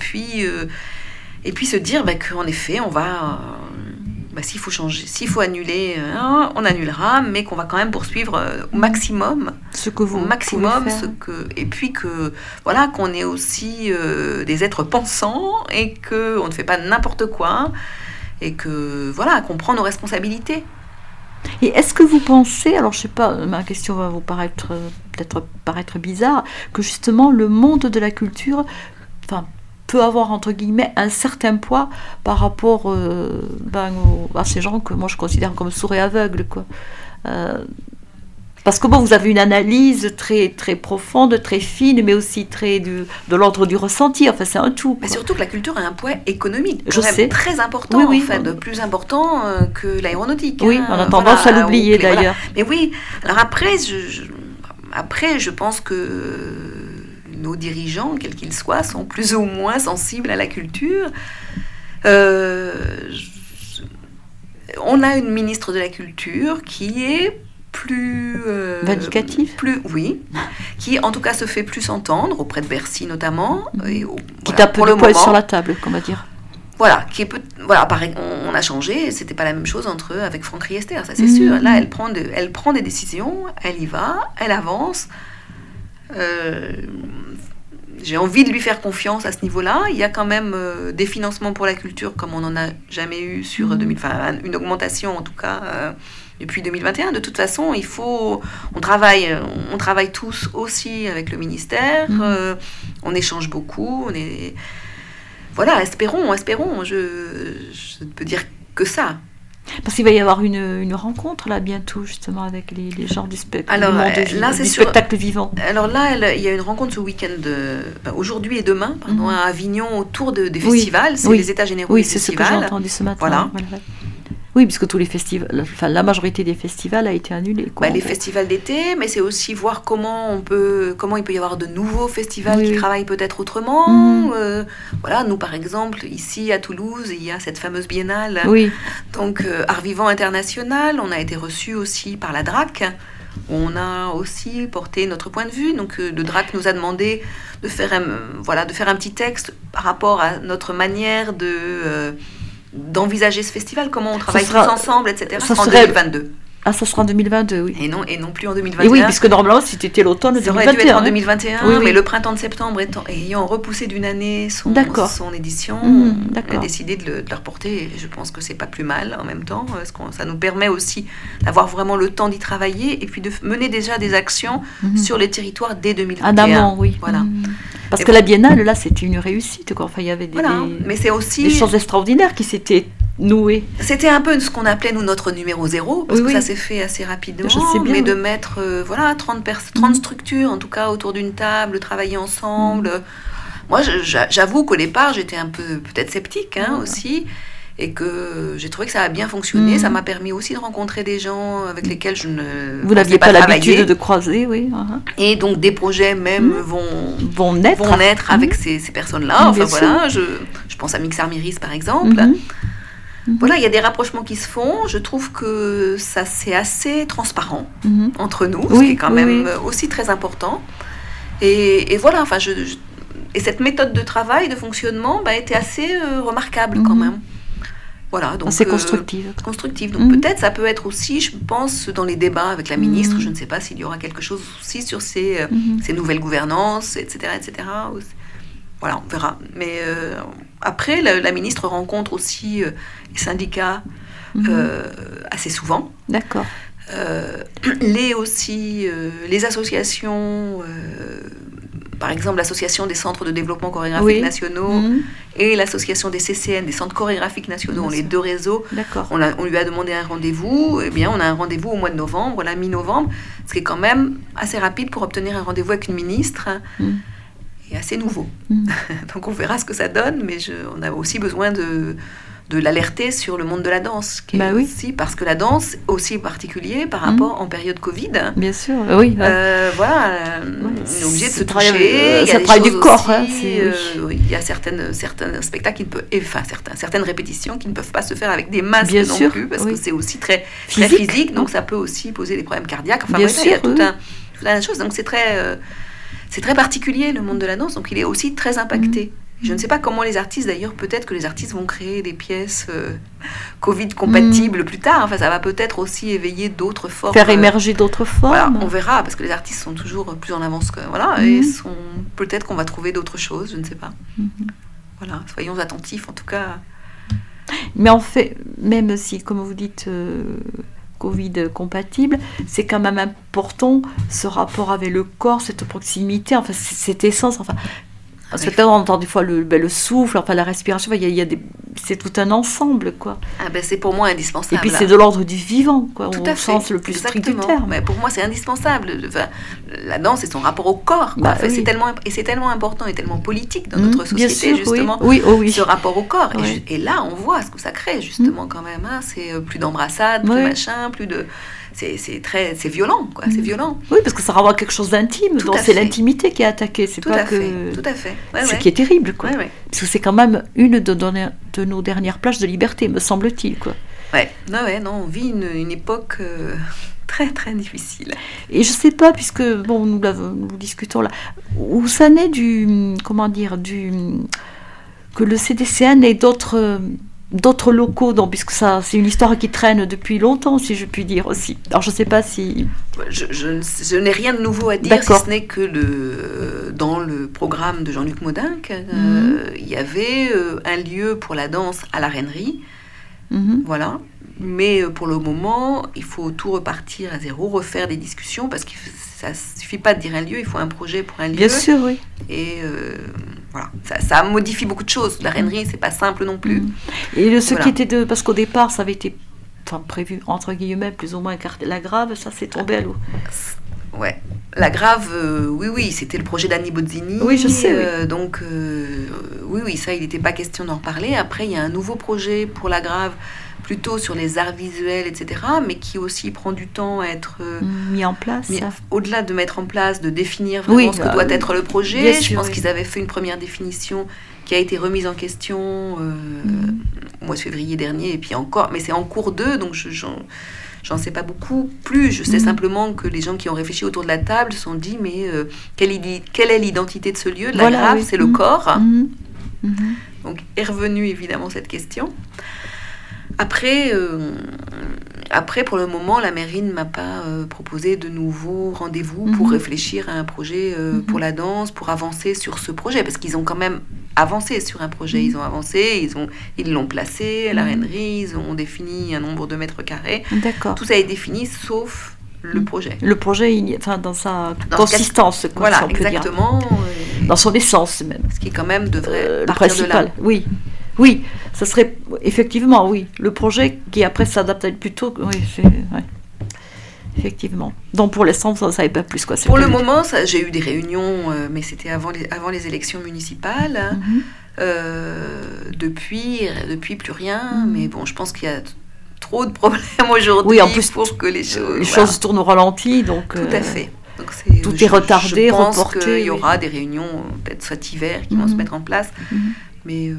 puis se dire qu'en effet, on va, s'il faut changer, s'il faut annuler, on annulera, mais qu'on va quand même poursuivre au maximum ce que vous et puis que voilà, qu'on est aussi des êtres pensants et que on ne fait pas n'importe quoi et que voilà, qu'on prend nos responsabilités. Et est-ce que vous pensez, alors je ne sais pas, ma question va vous paraître bizarre, que justement le monde de la culture peut avoir entre guillemets un certain poids par rapport à ces gens que moi je considère comme sourds et aveugles, quoi. Parce que vous avez une analyse très, très profonde, très fine, mais aussi très de l'ordre du ressenti. Enfin, c'est un tout, quoi. Mais surtout que la culture a un poids économique très important, plus important que l'aéronautique. Oui, on a tendance à l'oublier d'ailleurs. Voilà. Mais oui, alors après, je pense que nos dirigeants, quels qu'ils soient, sont plus ou moins sensibles à la culture. On a une ministre de la Culture qui est plus vindicatif, qui en tout cas se fait plus entendre auprès de Bercy notamment, qui tape le poing sur la table, comment dire. Voilà, pareil, on a changé, c'était pas la même chose avec Franck Riester, ça c'est sûr. Là, elle prend des décisions, elle y va, elle avance. J'ai envie de lui faire confiance à ce niveau-là. Il y a quand même des financements pour la culture comme on n'en a jamais eu sur une augmentation en tout cas depuis 2021. De toute façon, on travaille tous aussi avec le ministère. On échange beaucoup. Voilà, espérons. Je ne peux dire que ça. Parce qu'il va y avoir une rencontre là bientôt justement avec les gens du spectacle vivant. Alors là, il y a une rencontre ce week-end, aujourd'hui et demain, à Avignon, autour des festivals. C'est les états généraux des festivals. Oui, c'est ce que j'ai entendu ce matin. Voilà. Oui, puisque tous les festivals, la majorité des festivals a été annulée. Les festivals d'été, mais c'est aussi voir comment il peut y avoir de nouveaux festivals qui travaillent peut-être autrement. Nous, par exemple, ici à Toulouse, il y a cette fameuse biennale. Donc, Art Vivant International, on a été reçus aussi par la DRAC. On a aussi porté notre point de vue. Donc, le DRAC nous a demandé de faire un petit texte par rapport à notre manière d'envisager ce festival, comment on travaille tous ensemble, etc. Ça sera en 2022. Ah, ça sera en 2022, oui. Et non plus en 2021. Et oui, puisque normalement, c'était l'automne 2021. Ça aurait dû être en 2021, mais le printemps de septembre ayant repoussé d'une année son édition, on a décidé de le reporter. Et je pense que c'est pas plus mal en même temps, parce que ça nous permet aussi d'avoir vraiment le temps d'y travailler et puis de mener déjà des actions sur les territoires dès 2021. En amont, oui. Voilà. Parce que la biennale, là, c'était une réussite, quoi. Enfin, il y avait mais c'est aussi des choses extraordinaires qui s'étaient nouées. C'était un peu ce qu'on appelait, nous, notre numéro 0, parce que ça s'est fait assez rapidement, mais de mettre 30 structures, en tout cas, autour d'une table, travailler ensemble. Moi, j'avoue qu'au départ, j'étais un peu peut-être sceptique aussi, et que j'ai trouvé que ça a bien fonctionné. Ça m'a permis aussi de rencontrer des gens avec lesquels je ne Vous n'aviez pas l'habitude de croiser, oui. Et donc des projets même vont naître avec ces personnes-là. Enfin voilà, je pense à Mixar Miris par exemple. Voilà, il y a des rapprochements qui se font. Je trouve que ça c'est assez transparent entre nous, ce qui est quand même aussi très important. Et voilà, enfin et cette méthode de travail, de fonctionnement, était assez remarquable quand même. Voilà, donc c'est constructive. Donc peut-être ça peut être aussi, je pense, dans les débats avec la ministre, je ne sais pas s'il y aura quelque chose aussi sur ces nouvelles gouvernances, etc. Voilà, on verra. Mais après, la ministre rencontre aussi les syndicats assez souvent. D'accord. Les associations... par exemple, l'association des centres de développement chorégraphique nationaux et l'association des CCN, des centres chorégraphiques nationaux, les deux réseaux. On lui a demandé un rendez-vous. Eh bien, on a un rendez-vous au mois de novembre, la mi-novembre, ce qui est quand même assez rapide pour obtenir un rendez-vous avec une ministre et assez nouveau. Donc, on verra ce que ça donne, mais on a aussi besoin de l'alerter sur le monde de la danse, qui est aussi, parce que la danse est aussi particulier par rapport en période Covid. Bien sûr, oui. Voilà, on est obligé de se toucher. Ça travaille du corps. Il y a certains spectacles certaines répétitions qui ne peuvent pas se faire avec des masques non plus, parce que c'est aussi très physique, donc ça peut aussi poser des problèmes cardiaques. Enfin, il y a toute une chose. Donc c'est très particulier le monde de la danse, donc il est aussi très impacté. Je ne sais pas comment les artistes, d'ailleurs, peut-être que les artistes vont créer des pièces Covid compatibles plus tard. Enfin, ça va peut-être aussi éveiller d'autres formes. Faire émerger d'autres formes. Voilà, on verra, parce que les artistes sont toujours plus en avance que... Voilà, et peut-être qu'on va trouver d'autres choses, je ne sais pas. Voilà, soyons attentifs, en tout cas. Mais en fait, même si, comme vous dites... Covid compatible, c'est quand même important ce rapport avec le corps, cette proximité, enfin cette essence, enfin parce que on entend des fois le souffle, enfin la respiration, c'est tout un ensemble, quoi. C'est pour moi indispensable. Et puis c'est de l'ordre du vivant, quoi, tout à fait, sens le plus strict du terme. Mais pour moi c'est indispensable. Enfin, la danse c'est son rapport au corps, quoi. C'est tellement important et tellement politique dans notre société, justement. Oui. Ce rapport au corps. Et là on voit ce que ça crée justement quand même. C'est plus d'embrassades, plus machin, plus de... C'est violent, quoi. C'est violon. Oui, parce que ça renvoie à quelque chose d'intime. Donc c'est l'intimité qui est attaquée. C'est tout pas à fait. Tout à fait. Ce qui est terrible, quoi. Parce que c'est quand même une de nos dernières plages de liberté, me semble-t-il, quoi. On vit une époque très très difficile. Et je sais pas, puisque nous discutons là, où ça naît que le CDCN ait d'autres locaux, donc, puisque ça, c'est une histoire qui traîne depuis longtemps, si je puis dire aussi. Alors, je ne sais pas si... Je n'ai rien de nouveau à dire, si ce n'est que dans le programme de Jean-Luc Modinque, il y avait un lieu pour la danse à la Reinerie. Voilà. Mais pour le moment, il faut tout repartir à zéro, refaire des discussions, parce que ça ne suffit pas de dire un lieu, il faut un projet pour un lieu. Bien sûr, oui. Et voilà, ça modifie beaucoup de choses. La Reinerie, c'est pas simple non plus. Et qui était parce qu'au départ, ça avait été prévu, entre guillemets, plus ou moins la grave, ça c'est tombé à l'eau. Ouais, la grave, oui, c'était le projet d'Annie Bozzini. Oui, je sais. Donc, oui, ça, il n'était pas question d'en reparler. Après, il y a un nouveau projet pour la grave, plutôt sur les arts visuels, etc., mais qui aussi prend du temps à être mis en place. Au-delà de mettre en place, de définir vraiment ce que doit être le projet. Je pense qu'ils avaient fait une première définition qui a été remise en question au mois de février dernier, et puis encore, mais c'est en cours d'eux, donc j'en sais pas beaucoup plus. Je sais simplement que les gens qui ont réfléchi autour de la table se sont dit, mais quelle est l'identité de ce lieu, de la grave, c'est le corps. Donc est revenue évidemment cette question. Après, pour le moment, la mairie ne m'a pas proposé de nouveaux rendez-vous pour réfléchir à un projet pour la danse, pour avancer sur ce projet, parce qu'ils ont quand même avancé sur un projet. Ils ont avancé, ils l'ont placé à la Reinerie, ils ont défini un nombre de mètres carrés. D'accord. Tout ça est défini, sauf le projet. Le projet, dans sa consistance, quoi, voilà, si on peut exactement. Dire. Dans son essence, même. Ce qui, quand même, devrait le partir principal, de là. Oui, ça serait effectivement, le projet qui après s'adapte plutôt. Effectivement. Donc pour l'instant, vous ne savez pas plus quoi. Pour le moment, j'ai eu des réunions, mais c'était avant les élections municipales. Depuis plus rien. Mais bon, je pense qu'il y a trop de problèmes aujourd'hui en plus, pour que les choses tournent au ralenti. Donc, tout à fait. Donc tout est retardé, reporté. Je pense qu'il y aura des réunions, peut-être cet hiver, qui vont se mettre en place. Mais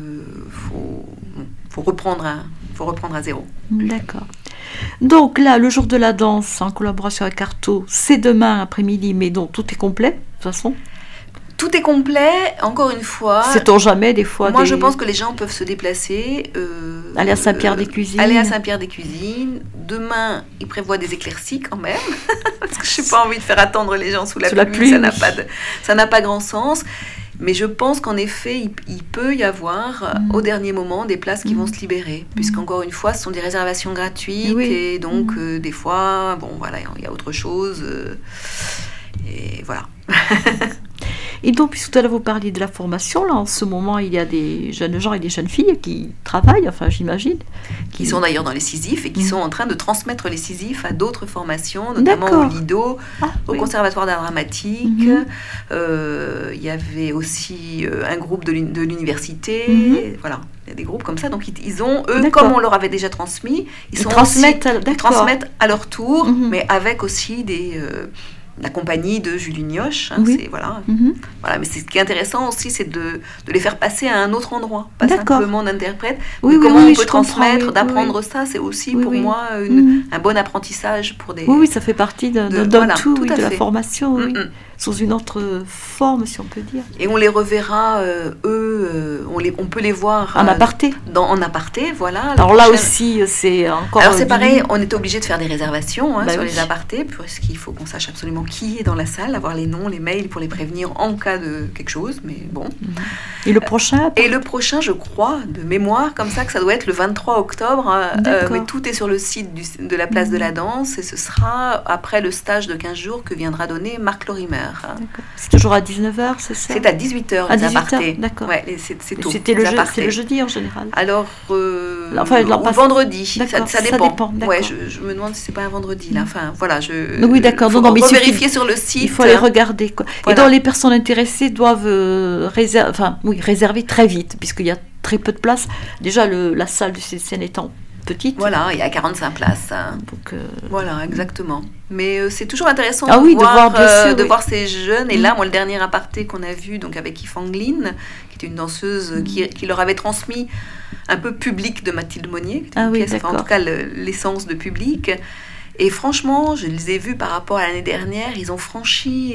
faut reprendre à zéro. D'accord. Donc là, le jour de la danse, en collaboration avec Artaud, c'est demain après-midi, mais donc tout est complet, de toute façon. Tout est complet, encore une fois. Sait-on jamais, des fois. Moi, je pense que les gens peuvent se déplacer. Aller à Saint-Pierre-des-Cuisines. Aller à Saint-Pierre-des-Cuisines. Demain, ils prévoient des éclaircies quand même. Parce que je n'ai pas envie de faire attendre les gens sous la pluie. Ça n'a pas grand sens. Mais je pense qu'en effet, il peut y avoir au dernier moment des places qui vont se libérer. Puisqu'encore une fois, ce sont des réservations gratuites. Et donc, des fois, il y a autre chose. Et voilà. Et donc, puisque tout à l'heure vous parliez de la formation, là, en ce moment, il y a des jeunes gens et des jeunes filles qui travaillent, enfin, j'imagine. Qui sont d'ailleurs dans les Sisyphes et qui sont en train de transmettre les Sisyphes à d'autres formations, notamment au Lido, au Conservatoire d'art dramatique. Il y avait aussi un groupe de l'université. Voilà, il y a des groupes comme ça. Donc, ils ont, eux, comme on leur avait déjà transmis, ils transmettent à leur tour, mais avec aussi la compagnie de Julie Nioche, voilà, mais ce qui est intéressant aussi, c'est de les faire passer à un autre endroit, pas simplement d'interprète. Comment on peut transmettre, d'apprendre ça, c'est aussi pour moi un bon apprentissage pour des... Oui, ça fait partie d'un tout de la formation, sous une autre forme, si on peut dire. Et on les reverra, on peut les voir en aparté. En aparté, voilà. Alors là aussi, c'est encore... Alors c'est pareil, on est obligé de faire des réservations sur les apartés, puisqu'il faut qu'on sache absolument qui est dans la salle, avoir les noms, les mails pour les prévenir en cas de quelque chose, mais bon. Et le prochain je crois, de mémoire, comme ça, que ça doit être le 23 octobre, mais tout est sur le site de la place de la danse, et ce sera après le stage de 15 jours que viendra donner Marc Lorimer. C'est toujours à 19h, c'est ça? C'est à 18h, les apartés. D'accord. Ouais, c'est tôt. C'est le jeudi en général. Alors, ou vendredi, ça dépend. Ouais, je me demande si c'est pas un vendredi, là. Enfin, voilà, oui, d'accord. On va vérifier sur le site. Il faut aller regarder, quoi. Voilà. Et donc, les personnes intéressées doivent réserver très vite, puisqu'il y a très peu de place. Déjà, la salle du CCN étant petite. Voilà, il y a 45 places. Donc, voilà, exactement. Mais c'est toujours intéressant de voir ces jeunes. Et là, moi, le dernier aparté qu'on a vu, donc avec Yves Anglin, qui est une danseuse qui leur avait transmis un peu Public de Mathilde Monnier, qui est une pièce, en tout cas l'essence de Public. Et franchement, je les ai vus par rapport à l'année dernière, ils ont franchi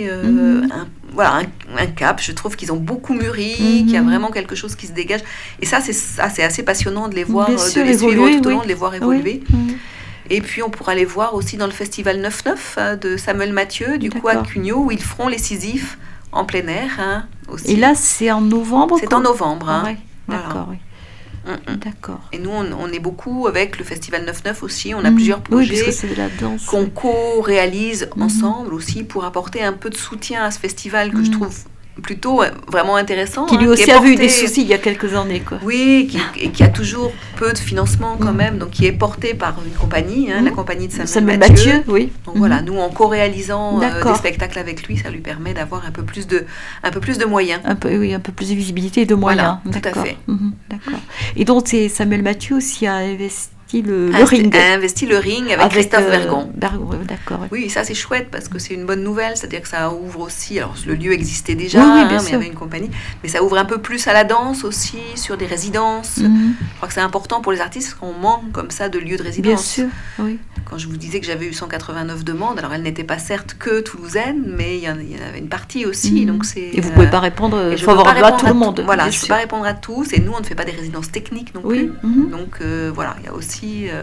un cap. Je trouve qu'ils ont beaucoup mûri, qu'il y a vraiment quelque chose qui se dégage. Et ça, c'est assez passionnant de les voir, de les suivre tout au long, de les voir évoluer. Et puis, on pourra les voir aussi dans le festival 9-9 de Samuel Mathieu, du coup, à Cugnot, où ils feront les Sisyphes en plein air. Aussi. Et là, c'est en novembre? C'est en novembre. D'accord, oui. D'accord. Et nous, on est beaucoup avec le Festival 9-9 aussi. On a plusieurs projets qu'on co-réalise ensemble aussi pour apporter un peu de soutien à ce festival que je trouve plutôt vraiment intéressant. Qui lui aussi a eu des soucis il y a quelques années, quoi. Oui, qui a toujours peu de financement quand même, donc qui est porté par une compagnie, la compagnie de Samuel Mathieu. Oui. Donc voilà, nous en co-réalisant des spectacles avec lui, ça lui permet d'avoir un peu plus de moyens. Un peu plus de visibilité et de moyens. Voilà, tout à fait. D'accord. Et donc Samuel Mathieu aussi a investi le ring. A investi le ring avec Christophe Vergon. D'accord. Oui, ça c'est chouette parce que c'est une bonne nouvelle, c'est-à-dire que ça ouvre aussi, alors le lieu existait déjà, mais il y avait une compagnie, mais ça ouvre un peu plus à la danse aussi, sur des résidences. Je crois que c'est important pour les artistes parce qu'on manque comme ça de lieux de résidence. Bien sûr, oui. Quand je vous disais que j'avais eu 189 demandes, alors elles n'étaient pas certes que toulousaines, mais il y en avait une partie aussi. Donc c'est, et vous ne pouvez pas répondre favorablement à tout le monde. Voilà, je ne peux pas répondre à tous, et nous on ne fait pas des résidences techniques non plus. Donc voilà, il y a aussi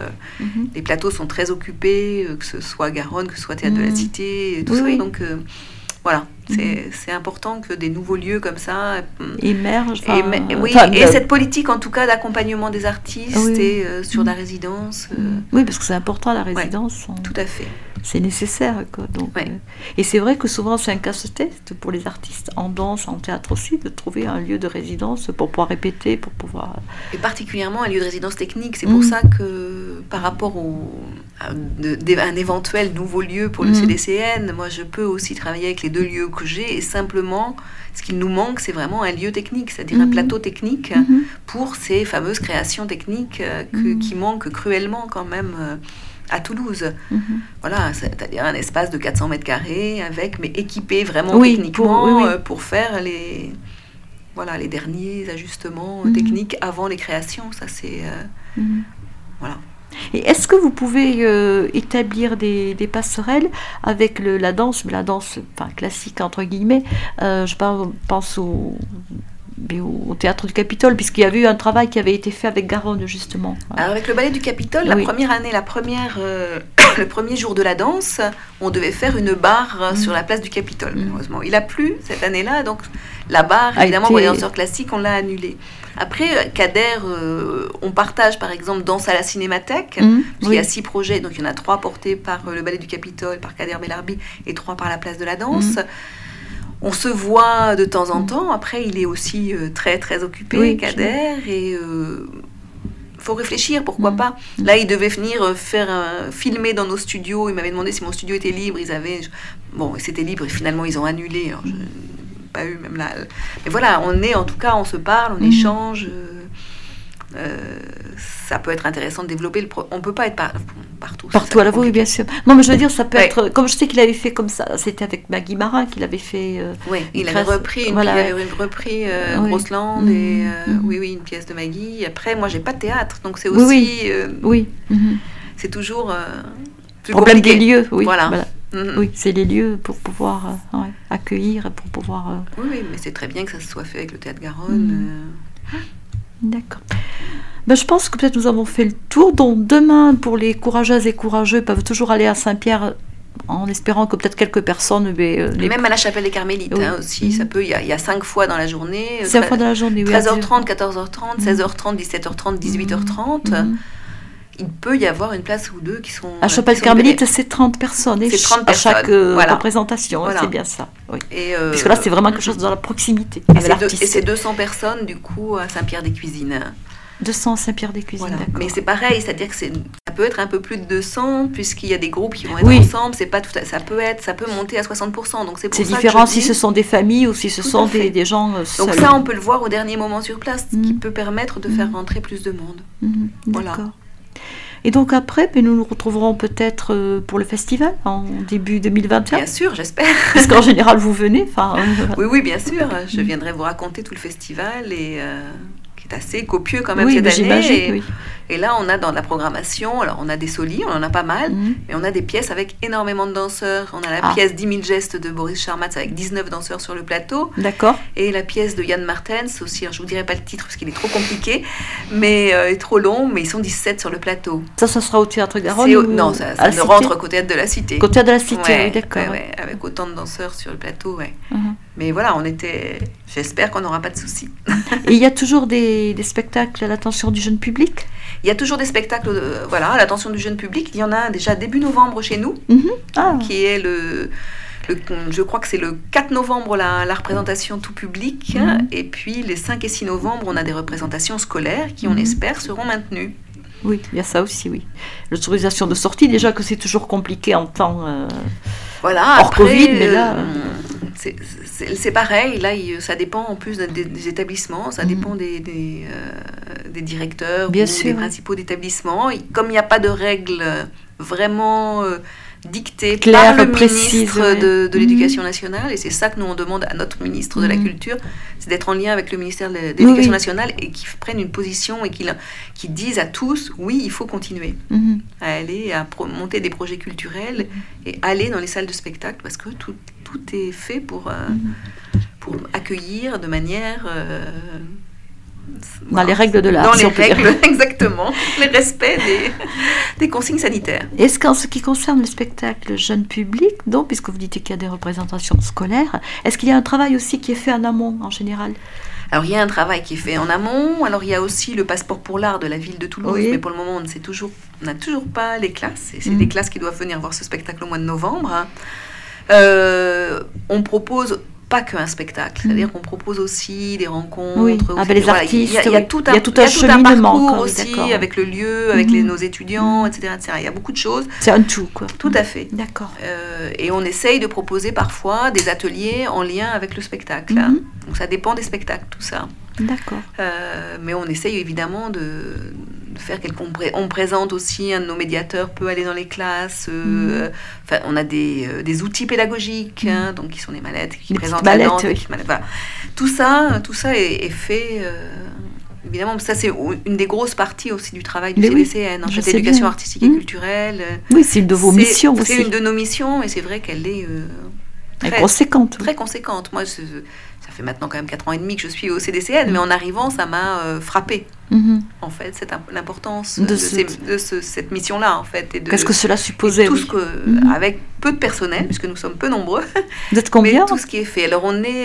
les plateaux sont très occupés, que ce soit Garonne, que ce soit Théâtre de la Cité, tout ça. Donc voilà, c'est important que des nouveaux lieux comme ça émergent. Et cette politique en tout cas d'accompagnement des artistes et sur la résidence. Oui, parce que c'est important la résidence. Tout à fait. C'est nécessaire, quoi. Donc, et c'est vrai que souvent c'est un casse-tête pour les artistes en danse, en théâtre aussi, de trouver un lieu de résidence pour pouvoir répéter, pour pouvoir... Et particulièrement un lieu de résidence technique. C'est pour ça que par rapport à un éventuel nouveau lieu pour le CDCN, moi je peux aussi travailler avec les 2 lieux que j'ai, et simplement ce qu'il nous manque, c'est vraiment un lieu technique, c'est-à-dire un plateau technique pour ces fameuses créations techniques qui manquent cruellement quand même à Toulouse. Voilà, c'est-à-dire un espace de 400 mètres carrés mais équipé vraiment techniquement pour faire les derniers ajustements techniques avant les créations. Ça c'est voilà. Et est-ce que vous pouvez établir des passerelles avec la danse classique entre guillemets, je pense au Théâtre du Capitole, puisqu'il y avait eu un travail qui avait été fait avec Garonne, justement. Alors avec le ballet du Capitole, la première année, le premier jour de la danse, on devait faire une barre sur la place du Capitole. Malheureusement, il a plu cette année-là, donc la barre, évidemment, pour les danseurs classiques, on l'a annulée. Après, Kader, on partage par exemple Danse à la Cinémathèque, il y a 6 projets, donc il y en a 3 portés par le ballet du Capitole, par Kader Belarbi, et 3 par la place de la danse. On se voit de temps en temps. Après, il est aussi très, très occupé, Kader. Et faut réfléchir, pourquoi pas. Là, il devait venir filmer dans nos studios. Il m'avait demandé si mon studio était libre. C'était libre et finalement, ils ont annulé. Alors, je n'ai pas eu même là. Mais voilà, on se parle, on échange. Ça peut être intéressant de développer on ne peut pas être partout. Partout à la oui, bien sûr. Non, mais je veux dire, ça peut être... Comme je sais qu'il avait fait comme ça, c'était avec Maggie Marin qu'il avait fait... il avait repris Grossland et une pièce de Maggie. Après, moi, j'ai pas de théâtre, donc c'est aussi... C'est toujours plus problème des lieux, Voilà. Oui, c'est les lieux pour pouvoir accueillir, pour pouvoir... Oui, mais c'est très bien que ça se soit fait avec le Théâtre Garonne. D'accord. Je pense que peut-être nous avons fait le tour. Donc demain, pour les courageuses et courageux, peuvent toujours aller à Saint-Pierre en espérant que peut-être quelques personnes... Même à la chapelle des Carmélites aussi, ça peut. Il y a 5 fois dans la journée. 5 fois dans la journée, 13h30, 14h30, 16h30, 17h30, 18h30. Il peut y avoir une place ou 2 qui sont... À chapelle des Carmélites, c'est 30 personnes. C'est 30 personnes. À chaque représentation, c'est bien ça. Oui. Puisque là, c'est vraiment quelque chose dans la proximité. Et c'est 200 personnes, du coup, à Saint-Pierre-des-Cuisines. 200 Saint-Pierre-des-Cuisines, voilà. d'accord. Mais c'est pareil, c'est-à-dire que ça peut être un peu plus de 200, puisqu'il y a des groupes qui vont être ensemble. C'est pas ça peut monter à 60%. Donc c'est différent si ce sont des familles ou si ce sont des gens seuls. Donc ça, on peut le voir au dernier moment sur place, ce qui peut permettre de faire rentrer plus de monde. Voilà. D'accord. Et donc après, nous nous retrouverons peut-être pour le festival en début 2021. Bien sûr, j'espère. Parce qu'en général, vous venez. Oui, bien sûr. Je viendrai vous raconter tout le festival qui est assez copieux quand même cette année. Et là, on a dans la programmation, alors on a des solis, on en a pas mal, mais on a des pièces avec énormément de danseurs. On a la pièce 10 000 gestes de Boris Charmatz avec 19 danseurs sur le plateau. D'accord. Et la pièce de Yann Martens aussi. Alors, je ne vous dirai pas le titre parce qu'il est trop compliqué, mais est trop long, mais ils sont 17 sur le plateau. Ça sera au Théâtre Garonne Non, ça ne rentre qu'au Théâtre de la Cité. Au Théâtre de la Cité, oui, d'accord. Ouais, avec autant de danseurs sur le plateau, Mais voilà, j'espère qu'on n'aura pas de soucis. Et il y a toujours des spectacles à l'attention du jeune public ? Il y a toujours des spectacles à l'attention du jeune public. Il y en a déjà début novembre chez nous, qui est je crois que c'est le 4 novembre la représentation tout public, et puis les 5 et 6 novembre, on a des représentations scolaires qui, on espère, seront maintenues. Oui, il y a ça aussi, oui. L'autorisation de sortie, déjà que c'est toujours compliqué en temps voilà, hors après, Covid, mais là... c'est pareil, là, ça dépend en plus des établissements, ça dépend des directeurs des principaux d'établissements. Comme il n'y a pas de règles vraiment dictée par le ministre de l'Éducation nationale, et c'est ça que nous on demande à notre ministre de la Culture, c'est d'être en lien avec le ministère de l'Éducation nationale et qu'ils prennent une position et qu'ils disent à tous, oui, il faut continuer à aller, à monter des projets culturels et aller dans les salles de spectacle, parce que tout est fait pour accueillir de manière... dans les règles de l'art. Dans les règles, exactement. Le respect des consignes sanitaires. Est-ce qu'en ce qui concerne le spectacle jeune public, donc, puisque vous dites qu'il y a des représentations scolaires, est-ce qu'il y a un travail aussi qui est fait en amont, en général ? Alors, il y a un travail qui est fait en amont. Alors, il y a aussi le passeport pour l'art de la ville de Toulouse. Mais pour le moment, on n'a toujours pas les classes. Et c'est les classes qui doivent venir voir ce spectacle au mois de novembre. On propose... pas qu'un spectacle, c'est-à-dire qu'on propose aussi des rencontres, avec les artistes, il y a tout un parcours aussi avec le lieu, avec nos étudiants, etc., etc. Il y a beaucoup de choses. C'est un tout, quoi. Tout à fait. D'accord. Et on essaye de proposer parfois des ateliers en lien avec le spectacle. Donc ça dépend des spectacles, tout ça. D'accord. Mais on essaye évidemment de faire on présente aussi, un de nos médiateurs peut aller dans les classes. On a des outils pédagogiques, donc qui sont des mallettes qui présentent la danse. Voilà. Tout ça est fait. Évidemment, ça c'est une des grosses parties aussi du travail du CDCN, cette éducation artistique et culturelle. Oui, c'est une de vos missions aussi. C'est une de nos missions, et c'est vrai qu'elle est très conséquente. Très conséquente. Moi, ça fait maintenant quand même 4 ans et demi que je suis au CDCN, mais en arrivant, ça m'a frappée. En fait, c'est l'importance de cette mission-là, en fait. Qu'est-ce que cela supposait avec peu de personnel, puisque nous sommes peu nombreux. Vous êtes combien ? Mais tout ce qui est fait. Alors, on est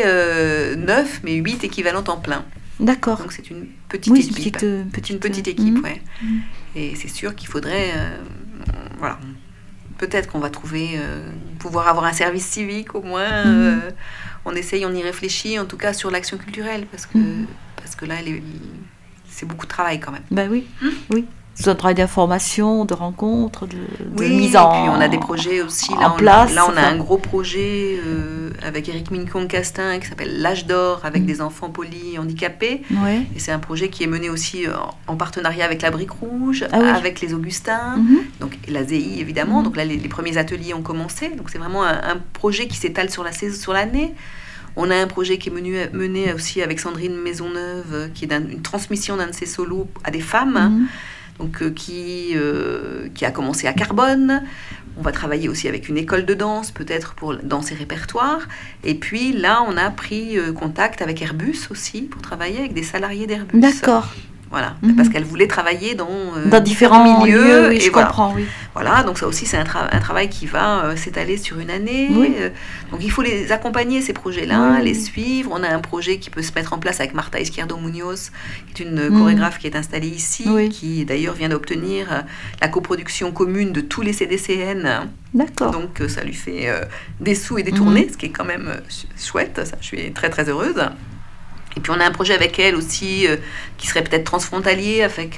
9, mais 8 équivalents temps plein. D'accord. Donc, c'est une petite équipe. Une petite équipe, ouais. Et c'est sûr qu'il faudrait... voilà. Peut-être qu'on va pouvoir avoir un service civique, au moins. On essaye, on y réfléchit, en tout cas, sur l'action culturelle, parce que là, c'est beaucoup de travail quand même. Ben oui, oui. C'est un travail d'information, de rencontre, de mise en... Oui, et puis on a des projets aussi. Là, on a un gros projet avec Éric Mincon-Castin qui s'appelle L'Âge d'Or, avec des enfants polyhandicapés. Ouais. Et c'est un projet qui est mené aussi en partenariat avec la Brique Rouge, avec les Augustins, donc la ZEI évidemment. Donc là, les premiers ateliers ont commencé. Donc c'est vraiment un projet qui s'étale sur l'année. On a un projet qui est mené aussi avec Sandrine Maisonneuve, qui est une transmission d'un de ses solos à des femmes. Donc, qui a commencé à Carbone. On va travailler aussi avec une école de danse, peut-être dans ses répertoires. Et puis là, on a pris contact avec Airbus aussi, pour travailler avec des salariés d'Airbus. D'accord. Voilà, parce qu'elle voulait travailler dans différents milieux. Oui, je comprends, oui. Voilà, donc ça aussi, c'est un travail qui va s'étaler sur une année. Donc il faut les accompagner, ces projets-là, les suivre. On a un projet qui peut se mettre en place avec Marta Izquierdo Munoz, qui est une chorégraphe qui est installée ici, qui d'ailleurs vient d'obtenir la coproduction commune de tous les CDCN. D'accord. Donc ça lui fait des sous et des tournées, ce qui est quand même chouette. Ça, je suis très très heureuse. Et puis on a un projet avec elle aussi qui serait peut-être transfrontalier avec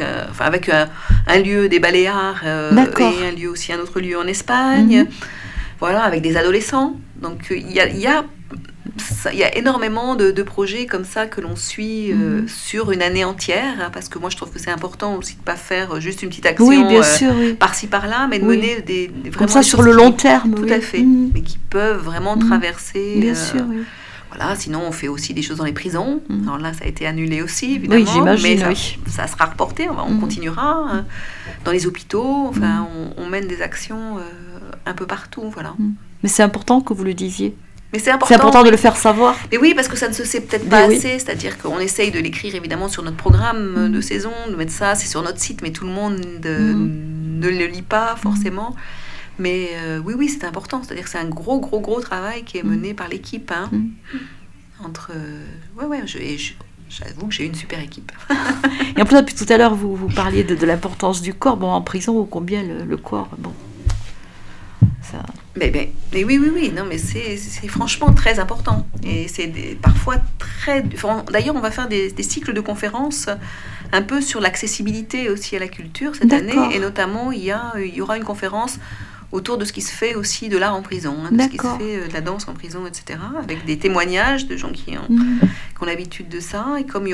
un lieu des Baléares et un lieu aussi, un autre lieu en Espagne. Voilà, avec des adolescents. Donc il y a énormément de projets comme ça que l'on suit sur une année entière, parce que moi je trouve que c'est important aussi de ne pas faire juste une petite action par-ci par-là, mais de mener des vraiment comme ça sur le long terme. Tout à fait, mais qui peuvent vraiment traverser. Bien sûr, oui. Voilà, sinon on fait aussi des choses dans les prisons. Alors là, ça a été annulé aussi, évidemment. Oui, j'imagine, mais ça sera reporté, on continuera. Dans les hôpitaux, on mène des actions un peu partout, voilà. Mais c'est important que vous le disiez. Mais c'est important de le faire savoir. Mais oui, parce que ça ne se sait peut-être pas assez, c'est-à-dire qu'on essaye de l'écrire évidemment sur notre programme de saison, de mettre ça, c'est sur notre site, mais tout le monde ne le lit pas forcément. Mais oui, c'est important. C'est-à-dire que c'est un gros travail qui est mené par l'équipe. J'avoue que j'ai une super équipe. Et en plus, depuis tout à l'heure, vous parliez de l'importance du corps. Bon, en prison, ô combien le corps, bon... Ça... Mais oui, non, mais c'est franchement très important. Et c'est parfois très... D'ailleurs, on va faire des cycles de conférences un peu sur l'accessibilité aussi à la culture cette année. Et notamment, il y aura une conférence autour de ce qui se fait aussi de l'art en prison, de ce qui se fait de la danse en prison, etc., avec des témoignages de gens qui ont l'habitude de ça. Et comme il y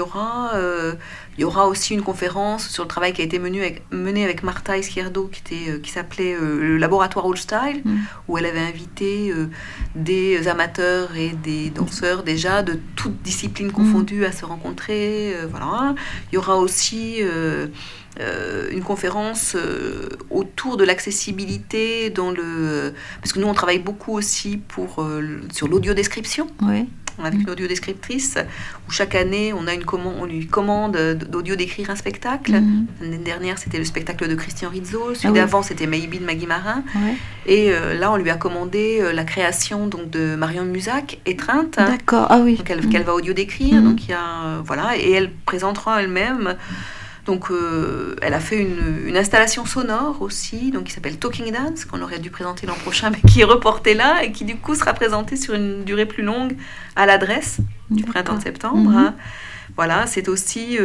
aura aussi une conférence sur le travail qui a été mené avec Marta Izquierdo, qui s'appelait le laboratoire Old Style, où elle avait invité des amateurs et des danseurs déjà de toutes disciplines confondues à se rencontrer. Voilà. Il y aura aussi... une conférence autour de l'accessibilité parce que nous on travaille beaucoup aussi sur l'audiodescription. Oui. Avec une audiodescriptrice où chaque année on lui commande d'audio décrire un spectacle. L'année dernière c'était le spectacle de Christian Rizzo, celui d'avant c'était Maybe de Maggie Marin. Et là on lui a commandé la création donc de Marion Musac, Étreinte. D'accord, ah oui. Donc qu'elle va audio décrire. Donc il y a voilà, et elle présentera elle-même. Donc, elle a fait une installation sonore aussi, donc qui s'appelle Talking Dance, qu'on aurait dû présenter l'an prochain, mais qui est reportée là et qui du coup sera présentée sur une durée plus longue à l'adresse du printemps de septembre. Voilà, c'est aussi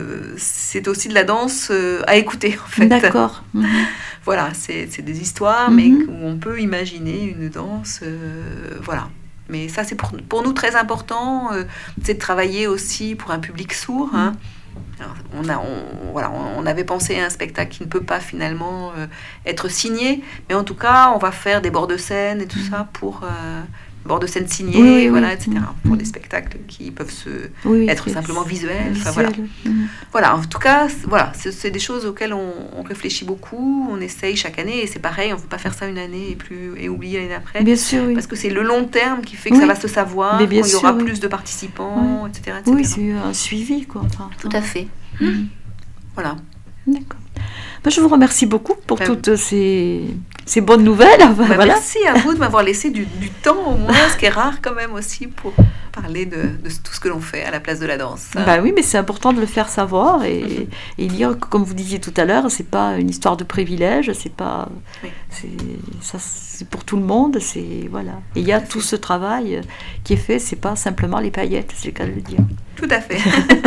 de la danse à écouter en fait. D'accord. Voilà, c'est des histoires, mais où on peut imaginer une danse. Voilà. Mais ça, c'est pour nous très important, c'est de travailler aussi pour un public sourd. Alors, on avait pensé à un spectacle qui ne peut pas finalement être signé, mais en tout cas, on va faire des bords de scène et tout ça pour bords de scène signés, etc. Pour des spectacles qui peuvent être simplement visuels. Voilà, en tout cas, c'est des choses auxquelles on réfléchit beaucoup, on essaye chaque année, et c'est pareil, on ne veut pas faire ça une année et oublier l'année d'après. Bien sûr, oui. Parce que c'est le long terme qui fait que ça va se savoir, qu'il y aura plus de participants, etc. Oui, c'est un suivi, quoi. Tout à fait. Voilà. D'accord. Je vous remercie beaucoup pour toutes ces bonnes nouvelles. Voilà. Merci à vous de m'avoir laissé du temps au moins, ce qui est rare quand même aussi pour parler de tout ce que l'on fait à la place de la danse. Oui, mais c'est important de le faire savoir et dire, comme vous disiez tout à l'heure, c'est pas une histoire de privilège, c'est pas, c'est pour tout le monde, voilà. Et il y a tout ce travail qui est fait, c'est pas simplement les paillettes, c'est le cas de le dire. Tout à fait.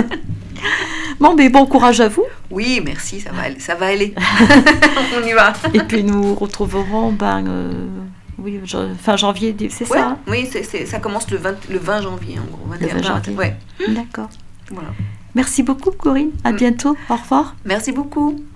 Bon courage à vous. Oui, merci, ça va aller. On y va. Et puis nous retrouverons fin janvier, c'est ça hein? Oui, ça commence le 20 janvier, en gros. 21 janvier. Ouais. D'accord. Voilà. Merci beaucoup, Corinne. À bientôt. Au revoir. Merci beaucoup.